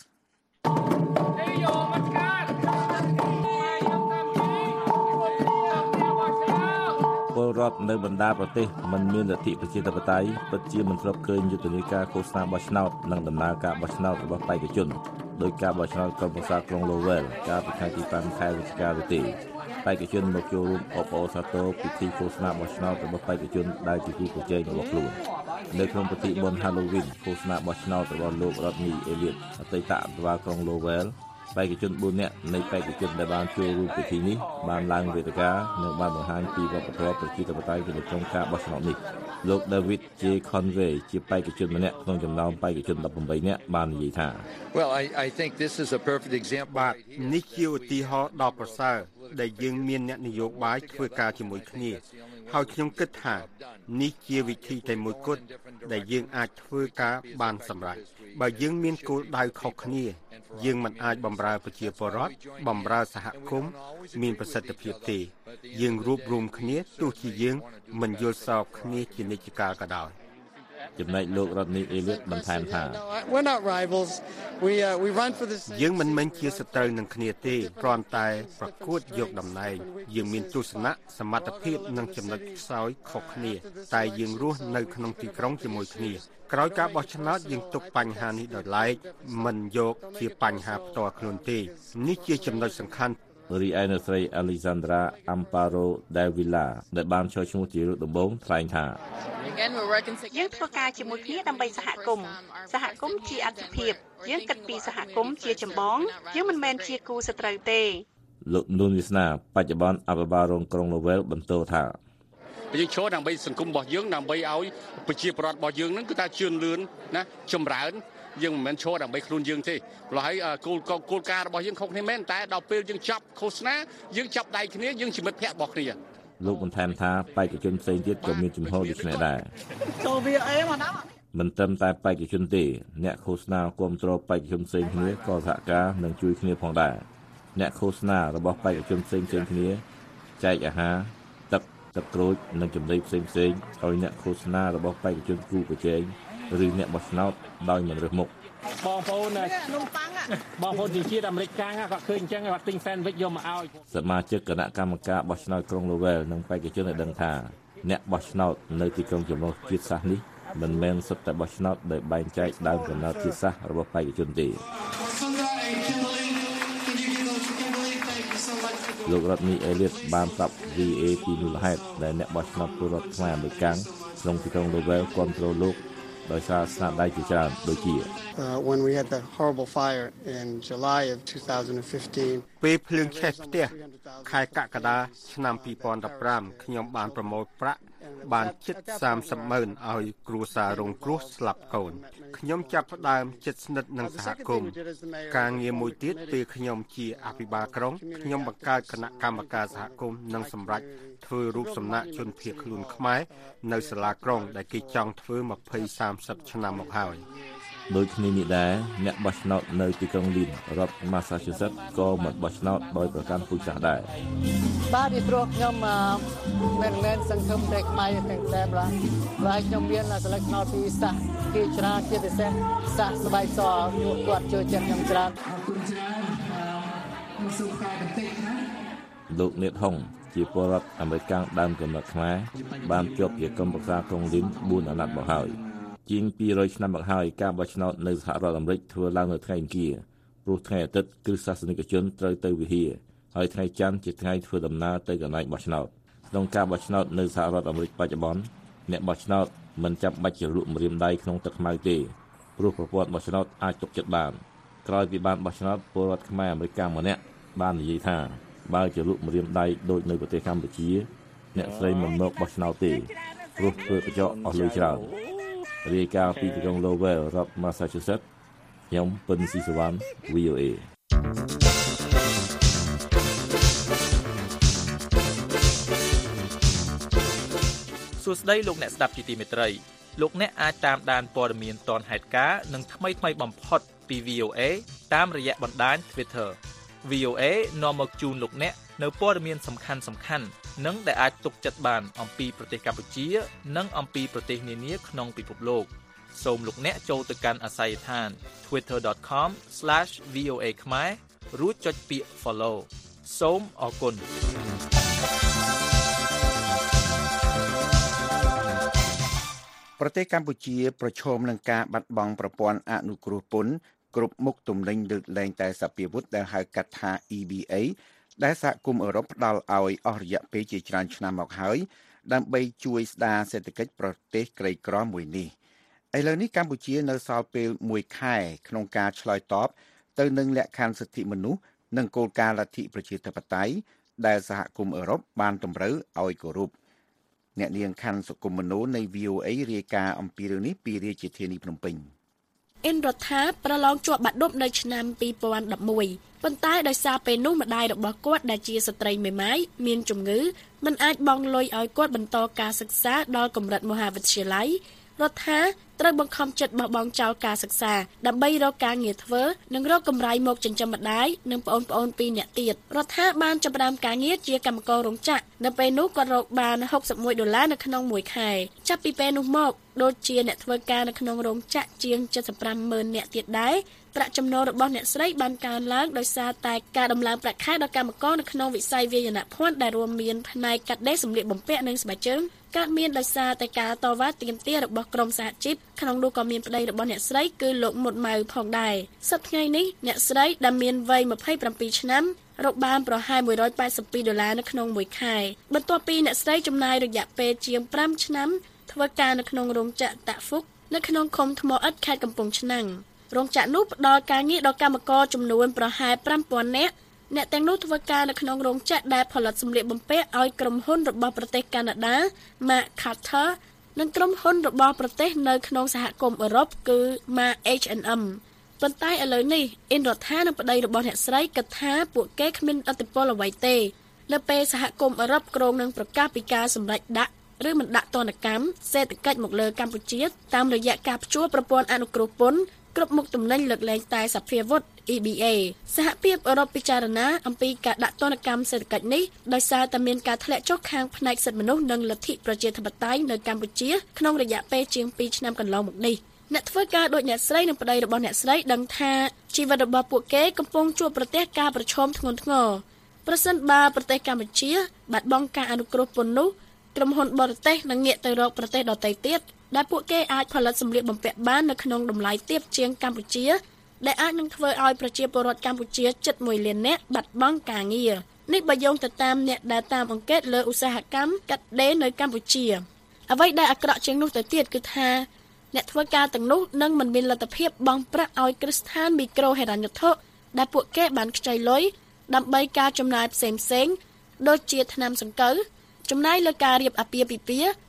ពលរដ្ឋនៅបណ្ដាប្រទេសមិនមានលទ្ធិប្រជាធិបតេយ្យពិតជាមិនធ្លាប់ឃើញយុទ្ធនាការឃោសនាបោះឆ្នោតនិងដំណើរការបោះឆ្នោតរបស់បេក្ខជនដោយការបោះឆ្នោតក្រុមប្រឹក្សាក្រុង Lowell កាលពីខែទីfiveខែវិច្ឆិកានោះទេបេក្ខជនមកចូលរួមអបអរសាទរពិធីឃោសនាបោះឆ្នោតរបស់បេក្ខជនដែលជាគូប្រជែងរបស់ខ្លួននៅក្នុងពិធីបុណ្យ Halloween ឃោសនាបោះឆ្នោតរបស់លោក Rodney Elliott អតីតអភិបាលក្រុង Lowell បេក្ខជនfourនាក់នៃបេក្ខជនដែលបានចូលរួមពិធីនេះបានឡើងវេទិកានិងបានបង្ហាញពីវប្បធម៌ប្រជាធិបតេយ្យនៅក្នុងការបោះឆ្នោតនេះលោក David J. Conway ជាបេក្ខជនម្នាក់ក្នុងចំណោមបេក្ខជនeighteenនាក់បាននិយាយថា Well I I think this is a perfect example បាទនេះជាឧទាហរណ៍ដ៏ប្រសើរដែលយើងមានអ្នកនយោបាយធ្វើការជាមួយគ្នាហើយខ្ញុំគិតថានេះជាវិធីតែមួយគត់ដែលយើងអាចធ្វើការបានសម្រេចបើយើងមានគោលដៅខុសគ្នាយើងមិនអាចបម្រើប្រជាពលរដ្ឋបម្រើសហគមន៍មានប្រសិទ្ធភាពទេយើងរួបរวมគ្នាទោះជាយើងមិនយល់សប្តិគ្នាជានិច្ចកាលក៏ដោយចំណែកលោក Rodney Elliott បន្ថែមថា We're not rivals we uh, we run for this យើងមិនមែនជាសត្រូវនឹងគ្នាទេគ្រាន់តែប្រកួតយកតំណែងយើងមានទស្សនៈសមត្ថភាពនិងចំណុចខ្សោយខុសគ្នាតែយើងរស់នៅក្នុងទីក្រុងជាមួយគ្នាក្រោយការបោះឆ្នោតយើងទុកបញ្ហានេះដោយឡែកមិនយកជាបញ្ហាផ្ទាល់ខ្លួនទេនេះជាចំណុចសំខាន់រីឯអ្នកស្រី Alexandra Amparo Davila ដែលបានចូលឈ្មោះជារូបដំបូងថ្លែងថាយើងធ្វើការជាមួយគ្នាដើម្បីសហគមន៍សហគមន៍ជាអត្ថិភាពយើងគិតពីសហគមន៍ជាចម្បងយើងមិនមែនជាគូសត្រូវទេលោកនួនវាសនាបច្ចុប្បន្នអភិបាលរងក្រុង Lowell បន្តថាយើងចូលដើម្បីសង្គមរបស់យើងដើម្បីឲ្យប្រជាពលរដ្ឋរបស់យើងនឹងគឺថាជឿនលឿនណាចម្រើនយើងមិនមែនឈរដើម្បីខ្លួនយើងទេព្រោះហើយគោលគោលការណ៍របស់យើងខុសគ្នាមែនតែដល់ពេលយើងចាប់ឃោសនាយើងចាប់ដៃគ្នាយើងជាមិត្តភក្តិរបស់គ្នាលោកបន្ថែមថាបេក្ខជនផ្សេងទៀតក៏មានជំហរដូចនេះដែរចូលវាអីមកណាមិនត្រឹមតែបេក្ខជនទេអ្នកឃោសនាគ្រប់គ្រងបេក្ខជនផ្សេងគ្នាក៏សហការនិងជួយគ្នាផងដែរអ្នកឃោសនារបស់បេក្ខជនផ្សេងៗគ្នាចែកអាហារទឹកទឹកក្រូចនិងចំណីផ្សេងៗឲ្យអ្នកឃោសនារបស់បេក្ខជនគូប្រជែងឬអ្នកបោះឆ្នោតដោយមិនរើសមុខបងប្អូនបងប្អូនជាជាតិអាមេរិកកាំងគាត់ឃើញអញ្ចឹងគាត់ទិញ sandwich យកមកឲ្យសមាជិកគណៈកម្មការបោះឆ្នោតក្រុង Lowell និងបេក្ខជនបានដឹងថាអ្នកបោះឆ្នោតនៅទីក្រុងចំណុះជាតិសាសន៍នេះមិនមែនសុទ្ធតែបោះឆ្នោតដោយបែងចែកដើមកំណើតជាតិសាសន៍របស់បេក្ខជនទេលោក Rodney Elliott បានប្រាប់ V O A ពីមូលហេតុដែលអ្នកបោះឆ្នោតពលរដ្ឋខ្មែរអាមេរិកកាំងក្នុងទីក្រុង Lowell គាំទ្រលោកដោយសារស្នាដៃជាច្រើនដូចជា when we had the horrible fire in July of twenty fifteen ពេលភ្លើងឆេះផ្ទះខែកក្កដាឆ្នាំtwo thousand fifteenខ្ញុំបានប្រមូលប្រាក់បានជិតសាមសិបម៉ឺនឲ្យគ្រួសាររងគ្រោះស្លាប់កូនខ្ញុំចាប់ផ្ដើមចិត្តស្និទ្ធនឹងសហគមន៍ការងារមួយទៀតពេលខ្ញុំជាអភិបាលក្រុងខ្ញុំបង្កើតគណៈកម្មការសហគមន៍និងសម្រេចធ្វើរូបសំណាកជនភៀសខ្លួនខ្មែរនៅសាលាក្រុងដែលគេចង់ធ្វើยี่สิบ สามสิบឆ្នាំមកហើយដូចគ្នានេះដែរអ្នកបោះឆ្នោតនៅទីក្រុងលីនរដ្ឋ Massachusetts ក៏មិនបោះឆ្នោតដោយប្រកាន់ពូជសាសន៍ដែរបាទពីព្រោះខ្ញុំមិនមែនសង្ឃឹមតែខ្មែរទាំងតែម្ល៉េះហើយខ្ញុំមានសិលឹកឆ្នោតពីសាសគេច្រើនជាពិសេសសាសស្បែកសពួកគាត់ចូលចិត្តខ្ញុំច្រើនអរគុណច្រើនអឺសូមការបន្តិចណាលោកនេតហុងជាពលរដ្ឋអាមេរិកដើមកំណត់ខ្មែរបានជាប់ជាក្រុមប្រឹក្សាក្រុងលីនបួនអាណត្តិមកហើយជាងពីររយឆ្នាំមកហើយការបោះឆ្នោតនៅសហរដ្ឋអាមេរិកធ្វើឡើងនៅថ្ងៃអង្គារព្រោះថ្ងៃអាទិត្យគឺសាសនិកជនត្រូវទៅវិហារហើយថ្ងៃច័ន្ទជាថ្ងៃធ្វើដំណើរទៅកន្លែងបោះឆ្នោតក្នុងការបោះឆ្នោតនៅសហរដ្ឋអាមេរិកបច្ចុប្បន្នអ្នកបោះឆ្នោតមិនចាំបាច់ជ្រលក់ម្រាមដៃក្នុងទឹកខ្មៅទេព្រោះប្រព័ន្ធបោះឆ្នោតអាចទុកចិត្តបានក្រោយពីបានបោះឆ្នោតពលរដ្ឋខ្មែរអាមេរិកម្នាក់បាននិយាយថាបើជ្រលក់ម្រាមដៃដូចនៅប្រទេសកម្ពុជាអ្នកស្រីមិនមកបោះឆ្នោតទេព្រោះធ្វើកញ្ចក់អស់លុយច្រើនរាយការណ៍ពីទីក្រុង Lowell រដ្ឋ Massachusetts ខ្ញុំពិនស៊ីសវណ្ណ វី អូ เอសួស្តីលោកអ្នកស្ដាប់ជាទីមេត្រីលោកអ្នកអាចតាមដានព័ត៌មានទាន់ហេតុការណ៍និងថ្មីថ្មីបំផុតពី វី អូ เอ តាមរយៈបណ្ដាញ Twitter វី អូ เอ នាំមកជូនលោកអ្នកនៅព័ត៌មានសំខាន់សំខាន់និងដែលអាចទុកចិត្តបានអំពីប្រទេសកម្ពុជានិងអំពីប្រទេសនានាក្នុងពិភពលោកសូមលោកអ្នកចូលទៅកាន់អាស័យដ្ឋាន twitter dot com slash v o a ខ្មែររួចចុចពាក្យ follow សូមអរគុណប្រទេសកម្ពុជាប្រឈមនឹងការបាត់បង់ប្រព័ន្ធអនុគ្រោះពន្ធគ្រប់មុខទំនិញលើកលែងតែសពាវុធដែលហៅកាត់ថា អ៊ី ប៊ី เอ ដែលសហគមន៍អឺរ៉ុបផ្ដល់ឲ្យអស់រយៈពេលជាច្រើនឆ្នាំមកហើយដើម្បីជួយស្ដារសេដ្ឋកិច្ចប្រទេសក្រីក្រមួយនេះឥឡូវនេះកម្ពុជានៅសល់ពេលមួយខែក្នុងការឆ្លើយតបទៅនឹងលក្ខខណ្ឌសិទ្ធិមនុស្សនិងគោលការណ៍លទ្ធិប្រជាធិបតេយ្យដែលសហគមន៍អឺរ៉ុបបានតម្រូវឲ្យគោរពអ្នកនាងខណ្ឌសុគមនោនៃ វី អូ เอ រាយការណ៍អំពីរឿងនេះពីរាជធានីភ្នំពេញអ៊ិនរដ្ឋាប្រឡងជាប់បាក់ឌុបនៅឆ្នាំពីរពាន់ដប់មួយប៉ុន្តែដោយសារពេលនោះម្ដាយរបស់គាត់ដែលជាស្ត្រីមេម៉ាយមានជំងឺមិនអាចបង់លុយឲ្យគាត់បន្តការសិក្សាដល់កម្រិតមហាវិទ្យាល័យរដ្ឋាត្រូវបង្ខំចិត្តបោះបង់ចោលការសិក្សាដើម្បីរកការងារធ្វើនិងរកកម្រៃមកចិញ្ចឹមម្ដាយនិងប្អូនៗពីរនាក់ទៀតរដ្ឋាបានចាប់ផ្ដើមការងារជាកម្មកររោងចក្រនៅពេលនោះគាត់រកបានហុកសិបមួយដុល្លារនៅក្នុងមួយខែចាប់ពីពេលនោះមកដូចជាអ្នកធ្វើការនៅក្នុងរោងចក្រជាងเจ็ดสิบห้าម៉ឺននាក់ទៀតដែរប្រាក់ចំណូលរបស់អ្នកស្រីបានកើនឡើងដោយសារតែការដំឡើងប្រាក់ខែដល់កម្មករនៅក្នុងវិស័យវាយនភ័ណ្ឌដែលរួមមានផ្នែកកាត់ដេរសម្លៀកបំពាក់និងស្បែកជើងកើតមានដោយសារតែការតវ៉ាទាមទាររបស់ក្រុមសហជីពក្នុងនោះក៏មានប្តីរបស់អ្នកស្រីគឺលោកមុតម៉ៅផងដែរសប្តាហ៍ថ្ងៃនេះអ្នកស្រីដែលមានវ័យยี่สิบเจ็ดឆ្នាំរកបានប្រហែលមួយរយแปดสิบสองដុល្លារនៅក្នុងមួយខែបន្ទាប់ពីអ្នកស្រីចំណាយរយៈពេលជាងfiveឆ្នាំធ្វើការនៅក្នុងរោងចក្រតាក់ហ្វុកនៅក្នុងឃុំថ្មឥដ្ឋខេត្តកំពង់ឆ្នាំងរោងចក្រនោះផ្ដល់ការងារដល់កម្មករចំនួនប្រហែលfive thousandនាក់អ្នកទាំងនោះធ្វើការនៅក្នុងរោងចក្រដែលផលិតសម្លៀកបំពាក់ឲ្យក្រុមហ៊ុនរបស់ប្រទេសកាណាដា Mark Carter និងក្រុមហ៊ុនរបស់ប្រទេសនៅក្នុងសហគមន៍អឺរ៉ុបគឺ Mark H and M ប៉ុន្តែឥឡូវនេះអ៊ិនរដ្ឋានិងប្តីរបស់អ្នកស្រីគិតថាពួកគេគ្មានឥទ្ធិពលអ្វីទេនៅពេលសហគមន៍អឺរ៉ុបគ្រោងនឹងប្រកាសពីការសម្រេចដាក់ឬមិនដាក់ទណ្ឌកម្មសេដ្ឋកិច្ចមកលើកម្ពុជាតាមរយៈការព្យួរប្រព័ន្ធអនុគ្រោះពន្ធគ្រប់មុខទំនិញលើកលែងតែសភាវុធ អ៊ី ប៊ី เอ សហភាពអឺរ៉ុបពិចារណាអំពីការដាក់ទណ្ឌកម្មសេដ្ឋកិច្ចនេះដោយសារតែមានការធ្លាក់ចុះខាងផ្នែកសិទ្ធិមនុស្សនិងលទ្ធិប្រជាធិបតេយ្យនៅកម្ពុជាក្នុងរយៈពេលជាងtwoឆ្នាំកន្លងមកនេះអ្នកធ្វើការដូចអ្នកស្រីនិងប្តីរបស់អ្នកស្រីដឹងថាជីវិតរបស់ពួកគេកំពុងជួបប្រទះការប្រឈមធ្ងន់ធ្ងរប្រសិនបើប្រទេសកម្ពុជាបាត់បង់ការអនុគ្រោះពន្ធនោះក្រុមហ៊ុនបរទេសនឹងងាកទៅរកប្រទេសដទៃទៀតដែលពួកគេអាចផលិតសម្លៀកបំពាក់បាននៅក្នុងតម្លៃទាបជាងកម្ពុជាដែលអាចនឹងធ្វើឲ្យប្រជាពលរដ្ឋកម្ពុជាជិតoneលាននាក់បាត់បង់ការងារនេះបើយោងទៅតាមអ្នកដែលតាមអង្កេតលើឧស្សាហកម្មកាត់ដេរនៅកម្ពុជាអ្វីដែលអាក្រក់ជាងនោះទៅទៀតគឺថាអ្នកធ្វើការទាំងនោះនឹងមិនមានលទ្ធភាពបង់ប្រាក់ឲ្យគ្រឹះស្ថានមីក្រូហិរញ្ញវត្ថុដែលពួកគេបានខ្ចីលុយដើម្បីការចំណាយផ្សេងៗដូចជាថ្នាំសង្កូវចំណាយលើការរៀបអាពាហ៍ពិពាហ៍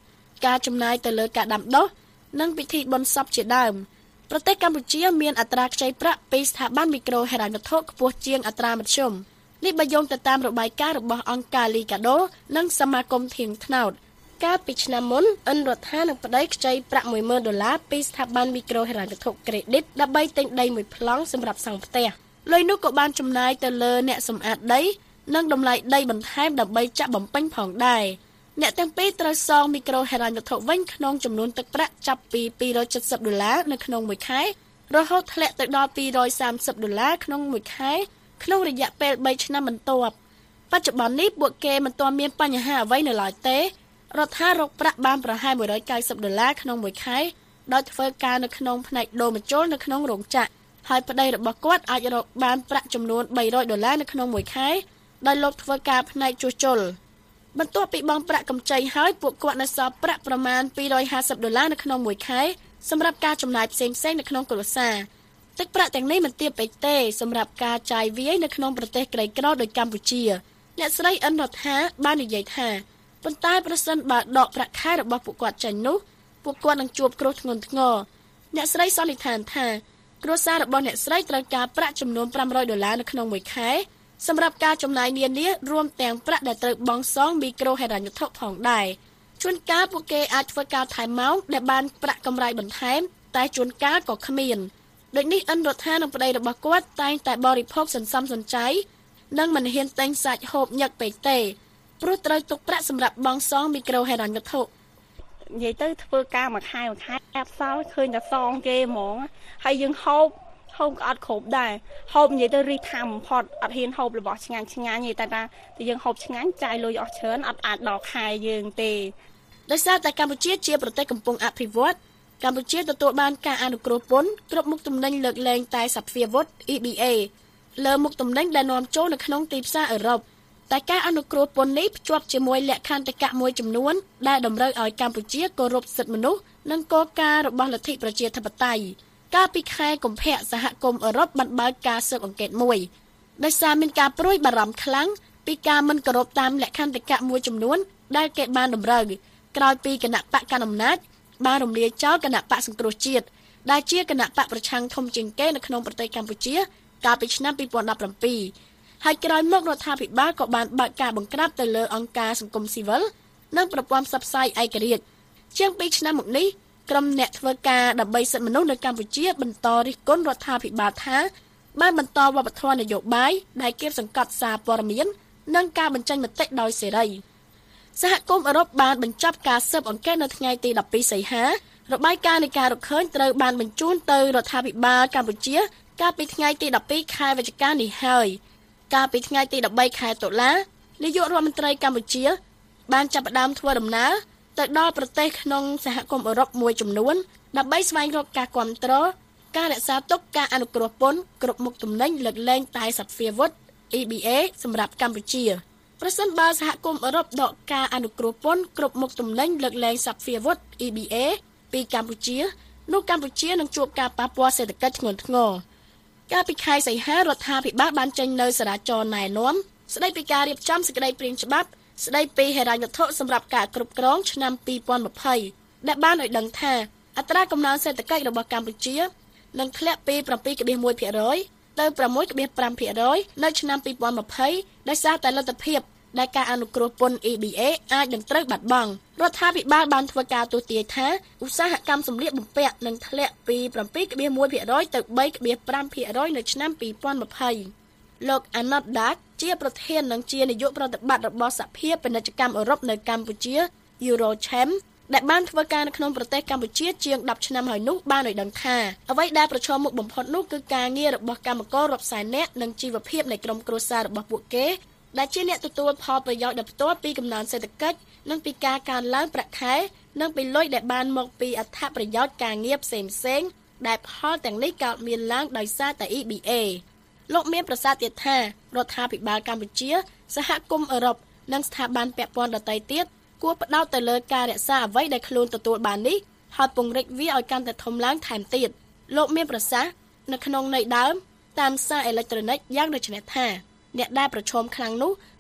ការចំណាយទៅលើការដាំដុះនិងពិធីបុណ្យសពជាដើមប្រទេសកម្ពុជាមានអត្រាខ្ចីប្រាក់ពីស្ថាប័នមីក្រូហិរញ្ញវត្ថុខ្ពស់ជាងអត្រាមធ្យមនេះបើយោងទៅតាមរបាយការណ៍របស់អង្គការលីកាដូនិងសមាគមធាងថ្នោតកាលពីឆ្នាំមុនអិនរដ្ឋានឹងប្តីខ្ចីប្រាក់ មួយម៉ឺន ដុល្លារពីស្ថាប័នមីក្រូហិរញ្ញវត្ថុក្រេឌីតដើម្បីទិញដីមួយប្លង់សម្រាប់សង់ផ្ទះលុយនោះក៏បានចំណាយទៅលើអ្នកសម្អាតដីនិងតម្លៃដីបន្ថែមដើម្បីចាក់បំពេញផងដែរអ្នកទាំងពីរត្រូវសងមីក្រូហិរញ្ញវត្ថុវិញក្នុងចំនួនទឹកប្រាក់ចាប់ពីពីររយเจ็ดสิบដុល្លារនៅក្នុងមួយខែរហូតធ្លាក់ទៅដល់ពីររយសាមសិបដុល្លារក្នុងមួយខែក្នុងរយៈពេលបីឆ្នាំបន្ទាប់បច្ចុប្បន្ននេះពួកគេមិនទាន់មានបញ្ហាអ្វីនៅឡើយទេរដ្ឋារកប្រាក់បានប្រហែលមួយរយកៅសិបដុល្លារក្នុងមួយខែដោយធ្វើការនៅក្នុងផ្នែកដូរបញ្ចូលនៅក្នុងរោងចក្រហើយប្តីរបស់គាត់អាចរកបានប្រាក់ចំនួនបីរយដុល្លារនៅក្នុងមួយខែដោយលោកធ្វើការផ្នែកជួសជុលបន្ទាប់ពីបង់ប្រាក់កម្ចីហើយពួកគាត់នៅសល់ប្រាក់ប្រមាណពីររយហាសិបដុល្លារនៅក្នុងមួយខែសម្រាប់ការចំណាយផ្សេងៗនៅក្នុងគ្រួសារទឹកប្រាក់ទាំងនេះមិនទាបពេកទេសម្រាប់ការចាយវាយនៅក្នុងប្រទេសក្រីក្រដូចកម្ពុជាអ្នកស្រីអិនរដ្ឋាបាននិយាយថាប៉ុន្តែប្រសិនបើដកប្រាក់ខែរបស់ពួកគាត់ចេញនោះពួកគាត់នឹងជួបគ្រោះធ្ងន់ធ្ងរអ្នកស្រីសន្និដ្ឋានថាគ្រួសាររបស់អ្នកស្រីត្រូវការប្រាក់ចំនួនប្រាំរយដុល្លារនៅក្នុងមួយខែសម្រាប់ការចំណាយនានារួមទាំងប្រាក់ដែលត្រូវបង់សងមីក្រូហិរញ្ញវត្ថុផងដែរជួនកាលពួកគេអាចធ្វើការថែមម៉ោងដែលបានប្រាក់កម្រៃបន្ថែមតែជួនកាលក៏គ្មានដូចនេះអិនរដ្ឋានិងប្តីរបស់គាត់តែងតែបរិភោគសន្សំសំចៃនិងមិនហ៊ានទិញសាច់ហូបញឹកពេកទេព្រោះត្រូវទុកប្រាក់សម្រាប់បង់សងមីក្រូហិរញ្ញវត្ថុនិយាយទៅធ្វើការមួយខែមួយខែអាប់សល់ឃើញតែសងគេហ្មងហើយយើងហូបហូបក៏អត់គ្រប់ដែរហូបនិយាយទៅរីកថាបំផុតអត់ហ៊ានហូបរបស់ឆ្ងាញ់ឆ្ងាញ់ទេតែថាតែយើងហូបឆ្ងាញ់ចាយលុយអស់ច្រើនអត់អាចដល់ខែយើងទេដោយសារតែកម្ពុជាជាប្រទេសកំពុងអភិវឌ្ឍកម្ពុជាទទួលបានការអនុគ្រោះពន្ធគ្រប់មុខទំនិញលើកលែងតែសភាវុធ E B A លើមុខទំនិញដែលនាំចូលនៅក្នុងទីផ្សារអឺរ៉ុបតែការអនុគ្រោះពន្ធនេះភ្ជាប់ជាមួយលក្ខន្តិកៈមួយចំនួនដែលតម្រូវឲ្យកម្ពុជាគោរពសិទ្ធិមនុស្សនិងគោលការណ៍របស់លទ្ធិប្រជាធិបតេយ្យកាលពីខែកុម្ភៈសហគមន៍អឺរ៉ុបបានបើកការស៊ើបអង្កេតមួយដោយសារមានការព្រួយបារម្ភខ្លាំងពីការមិនគោរពតាមលក្ខន្តិកៈមួយចំនួនដែលគេបានតម្រូវក្រោយពីគណៈបកកណ្ដាលអំណាចបានរំលាយចោលគណៈបកសង្គ្រោះជាតិដែលជាគណៈបកប្រឆាំងធំជាងគេនៅក្នុងប្រទេសកម្ពុជាកាលពីឆ្នាំពីរពាន់ដប់ប្រាំពីរហើយក្រោយមករដ្ឋាភិបាលក៏បានបើកការបង្ក្រាបទៅលើអង្គការសង្គមស៊ីវិលនិងប្រព័ន្ធផ្សព្វផ្សាយឯករាជ្យជាងពីរឆ្នាំមកនេះក្រុមអ្នកធ្វើការដើម្បីសិទ្ធិមនុស្សនៅកម្ពុជាបន្តរិះគន់រដ្ឋាភិបាលថាបានបន្តវប្បធម៌នយោបាយដែលគៀបសង្កត់សារព័ត៌មាននិងការបញ្ចេញមតិដោយសេរីសហគមន៍អឺរ៉ុបបានបញ្ចប់ការស៊ើបអង្កេតនៅថ្ងៃទីដប់ពីរសីហារបាយការណ៍នៃការរកឃើញត្រូវបានបញ្ជូនទៅរដ្ឋាភិបាលកម្ពុជាកាលពីថ្ងៃទីដប់ពីរខែវិច្ឆិកានេះហើយកាលពីថ្ងៃទីដប់បីខែតុលានាយករដ្ឋមន្ត្រីកម្ពុជាបានចាប់ផ្ដើមធ្វើដំណើរទៅដល់ប្រទេសក្នុងសហគមន៍អឺរ៉ុបមួយចំនួនដើម្បីស្វែងរកការគាំទ្រការរក្សាទុកការអនុគ្រោះពន្ធគ្រប់មុខទំនិញលើកលែងតែសភាវុធ E B A សម្រាប់កម្ពុជាប្រសិនបើសហគមន៍អឺរ៉ុបដកការអនុគ្រោះពន្ធគ្រប់មុខទំនិញលើកលែងសភាវុធ E B A ពីកម្ពុជានោះកម្ពុជានឹងជួបការប៉ះពាល់សេដ្ឋកិច្ចធ្ងន់ធ្ងរកាលពីខែសីហារដ្ឋាភិបាលបានចេញនូវចរាចរណ៍ណែនាំស្តីពីការរៀបចំសេចក្តីព្រាងច្បាប់ស្តីពីហិរញ្ញវត្ថុសម្រាប់ការគ្រប់គ្រងឆ្នាំពីរពាន់ยี่สิบដែលបានឲ្យដឹងថាអត្រាកំណើនសេដ្ឋកិច្ចរបស់កម្ពុជានឹងធ្លាក់ពីseven point oneភាគរយ ទៅ six point fiveភាគរយ នៅឆ្នាំពីរពាន់ยี่สิบដោយសារតែលទ្ធភាពដែលការអនុគ្រោះពន្ធ E B A អាចនឹងត្រូវបាត់បង់រដ្ឋាភិបាលបានធ្វើការទស្សន៍ទាយថាឧស្សាហកម្មសម្លៀកបំពាក់នឹងធ្លាក់ពី seven point oneភាគរយ ទៅ three point fiveភាគរយ នៅឆ្នាំពីរពាន់ยี่สิบលោក Anand Dak ជាប្រធាននិងជានាយកប្រតិបត្តិរបស់សភាពាណិជ្ជកម្មអឺរ៉ុបនៅកម្ពុជា Eurochem ដែលបានធ្វើការនៅក្នុងប្រទេសកម្ពុជាជាងដប់ឆ្នាំហើយនោះបានឲ្យដឹងថាអ្វីដែលប្រឈមមុខបំផុតនោះគឺការងាររបស់កម្មកររាប់សែននាក់និងជីវភាពនៃក្រុមគ្រួសាររបស់ពួកគេដែលជាអ្នកទទួលផលប្រយោជន៍ដោយផ្ទាល់ពីកំណើនសេដ្ឋកិច្ចនិងពីការកើនឡើងប្រាក់ខែនិងពីលុយដែលបានមកពីអត្ថប្រយោជន៍ការងារផ្សេងៗដែលផលទាំងនេះកើតមានឡើងដោយសារតែ E B A លោកមានប្រសាសន៍ទៀតថារដ្ឋាភិបាលកម្ពុជាសហគមន៍អឺរ៉ុបនិងស្ថាប័នពាក់ព័ន្ធដទៃទៀតគួរផ្ដោតទៅលើការរក្សាអ្វីដែលខ្លួនទទួលបាននេះហើយពង្រីកវាឲ្យកាន់តែធំឡើងថែមទៀតលោកមានប្រសាសន៍នៅក្នុងន័យដើមតាមសារអេឡិចត្រូនិកយ៉ាងដូចនេះថាអ្នកដែលប្រឈមខ្លាំងនោះ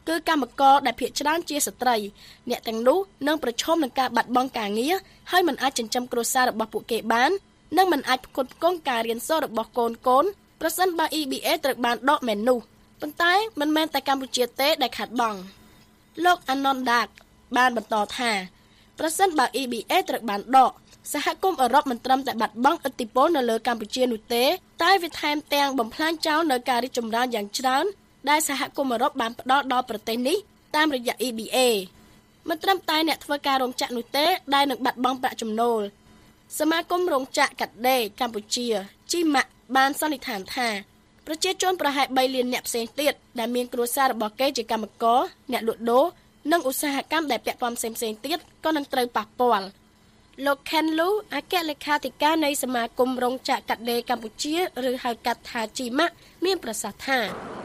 គឺកម្មករដែលភាគច្រើនជាស្ត្រីអ្នកទាំងនោះនឹងប្រឈមនឹងការបាត់បង់ការងារហើយមិនអាចចិញ្ចឹមគ្រួសាររបស់ពួកគេបាននិងមិនអាចផ្គត់ផ្គង់ការរៀនសូត្ររបស់កូនកូនប្រសិនបើ E B A ត្រូវបានដកមែននោះប៉ុន្តែមិនមែនតែកម្ពុជាទេដែលខាត់បង់លោក Anandak បានបន្តថាប្រសិនបើ E B A ត្រូវបានដកសហគមន៍អឺរ៉ុបមិនត្រឹមតែបាត់បង់ឥទ្ធិពលនៅលើកម្ពុជានោះទេតែវាថែមទាំងបំផ្លាញចោលនូវការរីកចម្រើនយ៉ាងច្រើនដែលសហគមន៍អឺរ៉ុបបានផ្ដល់ដល់ប្រទេសនេះតាមរយៈ E B A មិនត្រឹមតែអ្នកធ្វើការរោងចក្រនោះទេដែលនឹងបាត់បង់ប្រាក់ចំណូលសមាគមរោងចក្រកាត់ដេរកម្ពុជាជីម៉ាក់បានសន្និដ្ឋានថាប្រជាជនប្រហែលបីលានអ្នកផ្សេងទៀតដែលមានគ្រួសាររបស់គេជាកម្មករអ្នកលក់ដូរនិងឧស្សាហកម្មដែលពាក់ព័ន្ធផ្សេងៗទៀតក៏នឹងត្រូវប៉ះពាល់លោក Ken Lu អគ្គលេខាធិការនៃសមាគមរោងចក្រកាត់ដេរកម្ពុជាឬហៅកាត់ថាជីម៉ាក់មានប្រសាសន៍ថា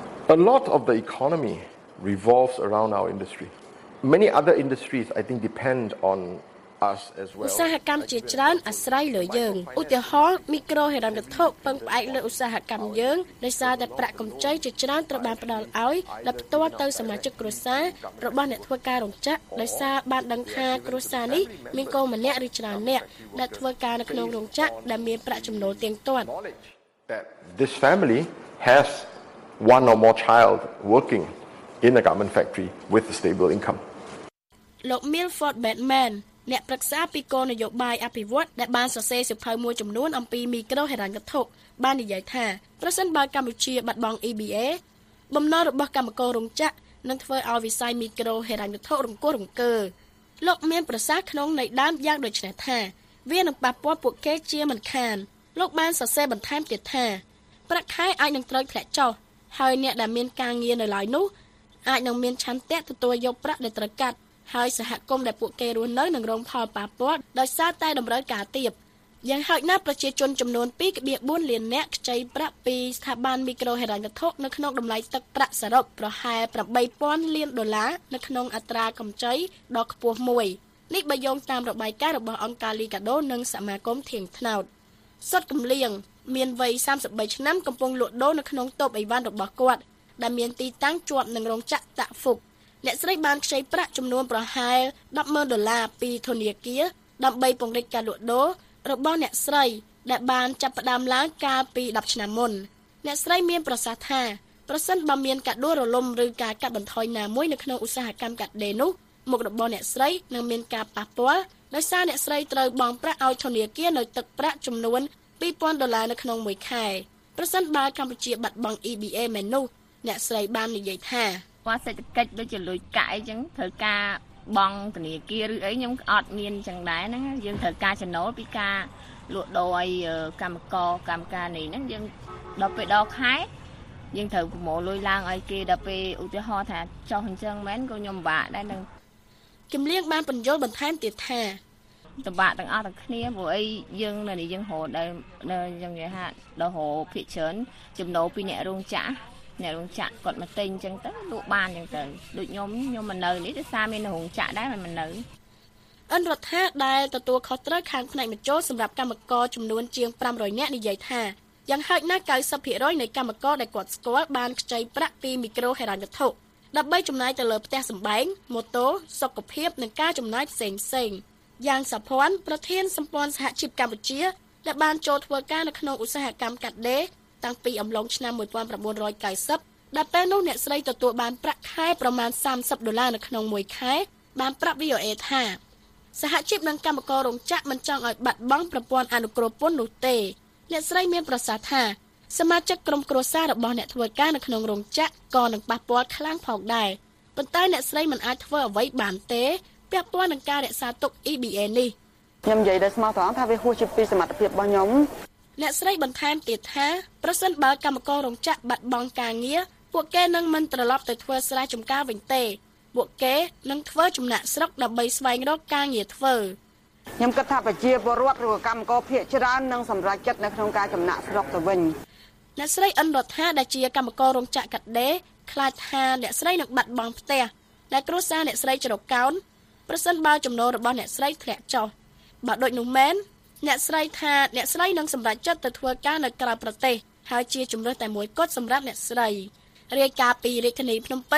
A lot of the economy revolves around our industry. Many other industries I think depend on us as well. ឧស្សាហកម្មជាច្រើនអាស្រ័យលើយើងឧទាហរណ៍មីក្រូហិរញ្ញវត្ថុពឹងផ្អែកលើឧស្សាហកម្មយើងដោយសារតែប្រាក់កម្ចីជាច្រើនត្រូវបានផ្ដល់ឲ្យដែលផ្ទាល់ទៅសមាជិកគ្រួសាររបស់អ្នកធ្វើការរោងចក្រដោយសារបានដឹងថាគ្រួសារនេះមានកូនម្នាក់ឬច្រើនអ្នកដែលធ្វើការនៅក្នុងរោងចក្រដែលមានប្រាក់ចំណូលទៀងទាត់ That this family has one or more child working in a garment factory with a stable income. លោក Milford Batman អ្នកប្រឹក្សាពីគោលនយោបាយអភិវឌ្ឍដែលបានសរសេរសៀវភៅមួយចំនួនអំពីមីក្រូហិរញ្ញវត្ថុបាននិយាយថាប្រសិនបើកម្ពុជាបាត់បង់ E B A បំណុលរបស់កម្មកររោងចក្រនឹងធ្វើឲ្យវិស័យមីក្រូហិរញ្ញវត្ថុរង្គោះរង្គើលោកមានប្រសាសន៍ក្នុងន័យដើមយ៉ាងដូចនេះថាវានឹងប៉ះពាល់ពួកគេជាមិនខានលោកបានសរសេរបន្ថែមទៀតថាប្រាក់ខែអាចនឹងត្រូវធ្លាក់ចុះហើយអ្នកដែលមានការងារនៅឡើយនោះអាចនឹងមានឆន្ទៈទទួលយកប្រាក់ដែលត្រូវកាត់ហើយសហគមន៍ដែលពួកគេរស់នៅនឹងរងផលប៉ះពាល់ដោយសារតែតម្រូវការទាបយ៉ាងហោចណាស់ប្រជាជនចំនួន ពីរដុល្លារបួនលាននាក់ខ្ចីប្រាក់ពីស្ថាប័នមីក្រូហិរញ្ញវត្ថុនៅក្នុងតម្លៃទឹកប្រាក់សរុបប្រហែលប្រាំបីពាន់លានដុល្លារនៅក្នុងអត្រាកម្ចីដ៏ខ្ពស់មួយនេះបើយោងតាមរបាយការណ៍របស់អង្គការលីកាដូនិងសមាគមធៀងថ្នោតសុតកំលៀងមានវ័យសាមសិបបីឆ្នាំកំពុងលក់ដូរនៅក្នុងតូបអីវ៉ាន់របស់គាត់ដែលមានទីតាំងជាប់នឹងរោងចក្រតាក់ហ្វុកអ្នកស្រីបានខ្ចីប្រាក់ចំនួនប្រហែល ដប់ម៉ឺនដុល្លារពីធនាគារដើម្បីពង្រីកការលក់ដូររបស់អ្នកស្រីដែលបានចាប់ផ្ដើមឡើងកាលពីដប់ឆ្នាំមុនអ្នកស្រីមានប្រសាសន៍ថាប្រសិនបើមានការដួលរលំឬការកាត់បន្ថយណាមួយនៅក្នុងឧស្សាហកម្មកាត់ដេរនោះមុខរបរអ្នកស្រីនឹងមានការប៉ះពាល់ដោយសារអ្នកស្រីត្រូវបង់ប្រាក់ឲ្យធនាគារនៅទឹកប្រាក់ចំនួនពីរពាន់ដុល្លារនៅក្នុងមួយខែប្រសិនបើកម្ពុជាបាត់បង់ E B A មែននោះអ្នកស្រីបាននិយាយថាគាត់សេដ្ឋកិច្ចដូចជាលុយកាក់អីចឹងត្រូវការបង់ធនាគារឬអីខ្ញុំអត់មានចឹងដែរហ្នឹងយើងត្រូវការចំណូលពីការលក់ដូរឲ្យកម្មករកម្មការនេះហ្នឹងយើងដល់ពេលដល់ខែយើងត្រូវប្រមូលលុយឡើងឲ្យគេដល់ពេលឧទាហរណ៍ថាចុះអញ្ចឹងមែនក៏ខ្ញុំពិបាកដែរនឹងគំលៀងបានបញ្យល់បន្ថែមទៀតថាពិបាកទាំងអស់ទាំងគ្នាព្រោះអីយើងនៅនេះយើងរហូតដល់យ៉ាងនិយាយថាដល់រហូតភាគច្រើនចំណូលពីអ្នករោងចក្រអ្នករោងចក្រគាត់មកទិញអញ្ចឹងទៅលក់បានអញ្ចឹងទៅដូចខ្ញុំខ្ញុំមកនៅនេះដោយសារមានរោងចក្រដែរមិននៅអន្តរដ្ឋាដែលទទួលខុសត្រូវខាងផ្នែកបញ្ចូលសម្រាប់កម្មករចំនួនជាងប្រាំរយនាក់និយាយថាយ៉ាងហោចណាស់ កៅសិបភាគរយ នៃកម្មករដែលគាត់ស្គាល់បានខ្ចីប្រាក់ពីមីក្រូហិរញ្ញវត្ថុដើម្បីចំណាយទៅលើផ្ទះសម្បែងម៉ូតូសុខភាពនិងការចំណាយផ្សេងៗយ៉ាងសុភ័ណ្ឌប្រធានសម្ព័ន្ធសហជីពកម្ពុជាដែលបានចូលធ្វើការនៅក្នុងឧស្សាហកម្មកាត់ដេរតាំងពីអំឡុងឆ្នាំmột nghìn chín trăm chín mươiដែលពេលនោះអ្នកស្រីទទួលបានប្រាក់ខែប្រមាណសាមសិបដុល្លារនៅក្នុងមួយខែបានប្រាប់ V O A ថាសហជីពនិងកម្មកររោងចក្រមិនចង់ឲ្យបាត់បង់ប្រព័ន្ធអនុគ្រោះពន្ធនោះទេអ្នកស្រីមានប្រសាសន៍ថាសមាជិកក្រុមគ្រួសាររបស់អ្នកធ្វើការនៅក្នុងរោងចក្រក៏នឹងប៉ះពាល់ខ្លាំងផងដែរប៉ុន្តែអ្នកស្រីមិនអាចធ្វើអ្វីបានទេពាក់ព័ន្ធនឹងការរក្សាទុក E B A នេះខ្ញុំនិយាយដោយស្មោះត្រង់ថាវាហួសជាពីសមត្ថភាពរបស់ខ្ញុំអ្នកស្រីបន្ថែមទៀតថាប្រសិនបើកម្មកររោងចក្របាត់បង់ការងារពួកគេនឹងមិនត្រឡប់ទៅធ្វើស្រែចម្ការវិញទេពួកគេនឹងធ្វើចំណាក់ស្រុកដើម្បីស្វែងរកការងារធ្វើខ្ញុំគិតថាប្រជាពលរដ្ឋឬកម្មករភាគច្រើននឹងសម្រេចចិត្តនៅក្នុងការចំណាក់ស្រុកទៅវិញអ្នកស្រីអិនរដ្ឋាដែលជាកម្មកររោងចក្រកាត់ដេរខ្លាចថាអ្នកស្រីនឹងបាត់បង់ផ្ទះដែលគ្រួសារអ្នកស្រីច្រកកោនប្រសិនបើចំណូលរបស់អ្នកស្រីធ្លាក់ចុះបើដូចនោះមែនអ្នកស្រីថាអ្នកស្រីនឹងសម្រេចចិត្តទៅធ្វើការនៅក្រៅប្រទេសហើយជាជំរើសតែមួយគត់សម្រាប់អ្នកស្រីរាយការណ៍ពីរាជធានីភ្នំពេញ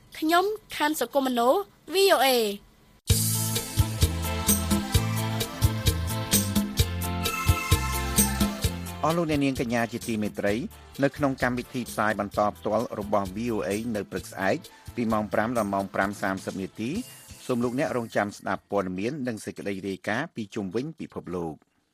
ខ្ញុំខាន់សុគមនោ វី អូ អេអស់លោកអ្នកនាងកញ្ញាជាទីមេត្រីនៅក្នុងកម្មវិធីផ្សាយបន្តផ្ទាល់របស់ វី អូ អេ នៅព្រឹកស្អែកពីម៉ោងប្រាំដល់ម៉ោងប្រាំសាមសិបនាទីសូមលោកអ្នករងចាំស្ដាប់ព័ត៌មាននិងសេចក្តីរាយការណ៍ពីជុំវិញពិភពលោក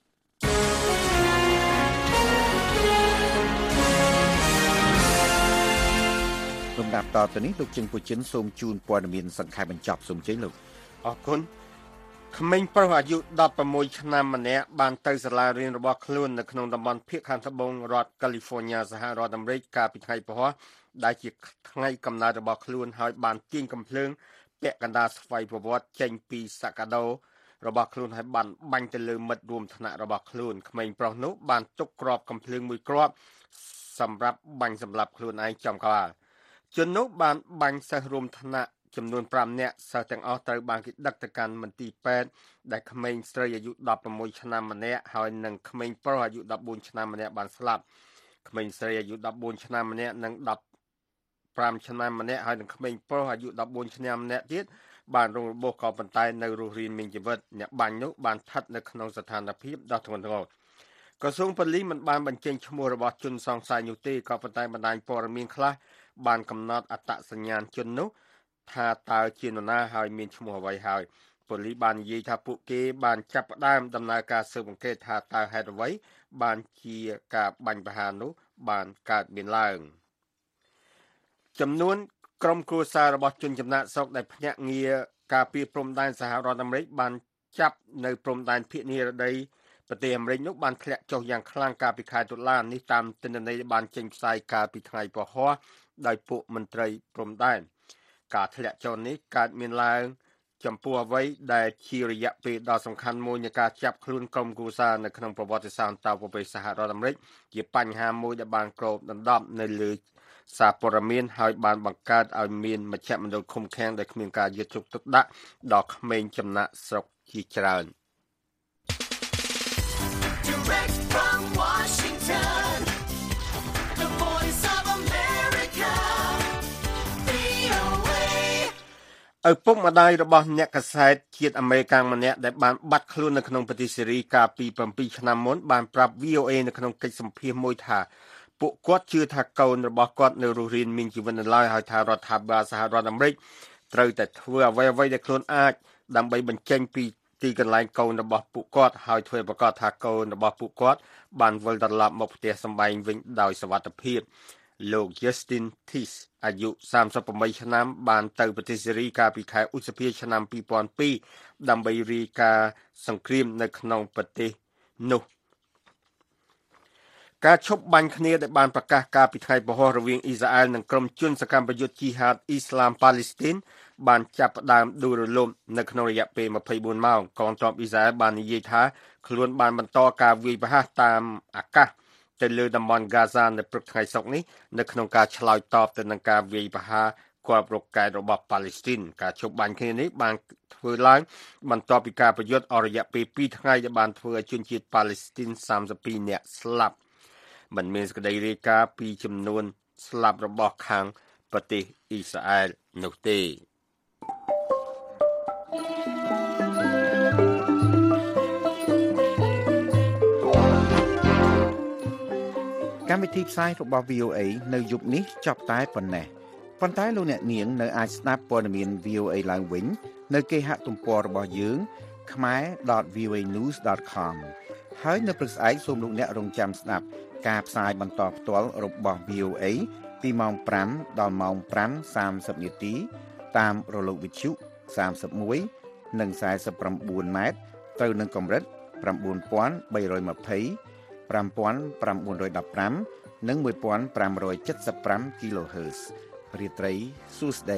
លំដាប់តទៅនេះលោកជឹងពូចិនសូមជូនព័ត៌មានសង្ខេបបញ្ចប់សូមជ័យលោកអរគុណក្មេងប្រុសអាយុដប់ប្រាំមួយឆ្នាំម្នាក់បានទៅសាលារៀនរបស់ខ្លួននៅក្នុងតំបន់ភាគខាងត្បូងរដ្ឋកាលីហ្វ័រញ៉ាសហរដ្ឋអាមេរិកកាលពីថ្ងៃពហុដែលជាថ្ងៃកំណើតរបស់ខ្លួនហើយបានទាញកំភ្លើងពាក់កណ្ដាលស្វ័យប្រវត្តិចេញពីសកាដូរបស់ខ្លួនហើយបានបាញ់ទៅលើមិត្តរួមថ្នាក់របស់ខ្លួនក្មេងប្រុសនោះបានទុកគ្រាប់កំភ្លើងមួយគ្រាប់សម្រាប់បាញ់សម្លាប់ខ្លួនឯងចំកណ្ដាលជននោះបានបាញ់សិស្សរួមថ្នាក់ចំនួនប្រាំនាក់សិស្សទាំងអស់ត្រូវបានគេដឹកទៅកាន់មន្ទីរពេទ្យដែលក្មេងស្រីអាយុដប់ប្រាំមួយឆ្នាំម្នាក់ហើយនិងក្មេងប្រុសអាយុដប់បួនឆ្នាំម្នាក់បានស្លាប់ក្មេងស្រីអាយុដប់បួនឆ្នាំម្នាក់និងដប់ប្រាំឆ្នាំម្នាក់ហើយនិងក្មេងប្រុសអាយុដប់បួនឆ្នាំម្នាក់ទៀតបានរងរបួសក៏ប៉ុន្តែនៅរស់រានមានជីវិតអ្នកបាញ់នោះបានស្ថិតនៅក្នុងស្ថានភាពដ៏ធ្ងន់ធ្ងរក្រសួងប៉ូលីសមិនបានបញ្ចេញឈ្មោះរបស់ជនសង្ស័យនោះទេក៏ប៉ុន្តែបណ្ដាញព័ត៌មានខ្លះបានកំណត់អត្តសញ្ញាណជននោះថាតើជានរណាហើយមានឈ្មោះអ្វីហើយប៉ូលីសបាននិយាយថាពួកគេបានចាប់ផ្ដើមដំណើរការស៊ើបអង្កេតថាតើហេតុអ្វីបានជាការបាញ់ប្រហារនោះបានកើតមានឡើងចំនួនក្រុមគ្រួសាររបស់ជនចំណាក់ស្រុកដែលភ្នាក់ងារការពារព្រំដែនសហរដ្ឋអាមេរិកបានចាប់នៅព្រំដែនភាគនិរតីប្រទេសអាមេរិកនោះបានធ្លាក់ចុះយ៉ាងខ្លាំងកាលពីខែតុលានេះតាមទិន្នន័យបានចេញផ្សាយកាលពីថ្ងៃពហុដោយពួកមន្ត្រីព្រំដែនការធ្លាក់ចុះនេះកើតមានឡើងចំពោះអ្វីដែលជារយៈពេលដ៏សំខាន់មួយនៃការចាប់ខ្លួនក្រុមគ្រួសារនៅក្នុងប្រវត្តិសាស្ត្រអន្តរប្រវេសន៍សហរដ្ឋអាមេរិកជាបញ្ហាមួយដែលបានគ្របដណ្ដប់នៅលើសារព័ត៌មានហើយបានបង្កើតឲ្យមានមជ្ឈមណ្ឌលឃុំឃាំងដែលគ្មានការយកចិត្តទុកដាក់ដល់ក្មេងចំណាក់ស្រុកជាច្រើន Direct from Washington, the voice of America, វី អូ អេ ឪពុកម្ដាយរបស់អ្នកកាសែតជាតិអាមេរិកម្នាក់ដែលបានបាត់ខ្លួននៅក្នុងប្រទេសសេរីកាលពីប្រាំពីរឆ្នាំមុនបានប្រាប់ វី អូ អេ នៅក្នុងកិច្ចសម្ភាសន៍មួយថាពួកគាត់ជឿថាកូនរបស់គាត់នៅរស់រានមានជីវិតនៅឡើយហើយថារដ្ឋាភិបាលសហរដ្ឋអាមេរិកត្រូវតែធ្វើអ្វីអ្វីដែលខ្លួនអាចដើម្បីបញ្ចេញពីទីកន្លែងកូនរបស់ពួកគាត់ហើយធ្វើប្រកាសថាកូនរបស់ពួកគាត់បានវិលត្រឡប់មកផ្ទះសម្បែងវិញដោយសុវត្ថិភាពលោក Justin Tice អាយុសាមសិបប្រាំបីឆ្នាំបានទៅប្រទេសសេរីកាលពីខែឧសភាឆ្នាំពីរពាន់ពីរដើម្បីរាយការណ៍សង្គ្រាមនៅក្នុងប្រទេសនោះការឈប់បាញ់គ្នាដែលបានប្រកាសកាលពីថ្ងៃពហុរវាងអ៊ីស្រាអែលនិងក្រុមជនសកម្មប្រយុទ្ធជីហាតអ៊ីស្លាមប៉ាឡេស្ទីនបានចាប់ផ្ដើមដួលរលំនៅក្នុងរយៈពេលម្ភៃបួនម៉ោងកងទ័ពអ៊ីស្រាអែលបាននិយាយថាខ្លួនបានបន្តការវាយប្រហារតាមអាកាសទៅលើតំបន់ហ្គាហ្សានៅព្រឹកថ្ងៃសុក្រនេះនៅក្នុងការឆ្លើយតបទៅនឹងការវាយប្រហារគាប់រកកែតរបស់ប៉ាឡេស្ទីនការឈប់បាញ់គ្នានេះបានធ្វើឡើងបន្ទាប់ពីការប្រយុទ្ធអស់រយៈពេលពីរថ្ងៃដែលបានធ្វើឲ្យជនជាតិប៉ាឡេស្ទីនសាមសិបពីរនាក់ស្លាប់មិនមានសេចក្តីរាយការណ៍ពីចំនួនស្លាប់របស់ខាងប្រទេសអ៊ីស្រាអែលនោះទេកម្មវិធីផ្សាយរបស់ វី អូ អេ នៅយប់នេះចប់តែប៉ុណ្ណេះប៉ុន្តែលោកអ្នកនាងនៅអាចស្ដាប់ព័ត៌មាន វី អូ អេ ឡើងវិញនៅគេហទំព័ររបស់យើង khmer dot v o a news dot com ហើយនៅព្រឹកស្អែកសូមលោកអ្នករងចាំស្ដាប់ការផ្សាយបន្តផ្ទាល់របស់ វី អូ អេ ពីម៉ោងប្រាំដល់ម៉ោងប្រាំសាមសិបនាទីតាមរលកវិទ្យុសាមសិបមួយនិងខ្សែសប្រាប់ប្រាំបួនម៉ែត្រត្រូវនឹងកម្រិត៩បី២០ ៥៩១៥និង១៥៧៥ kHz រាត្រីសួស្តី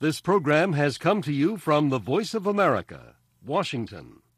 This program has come to you from the Voice of America, Washington.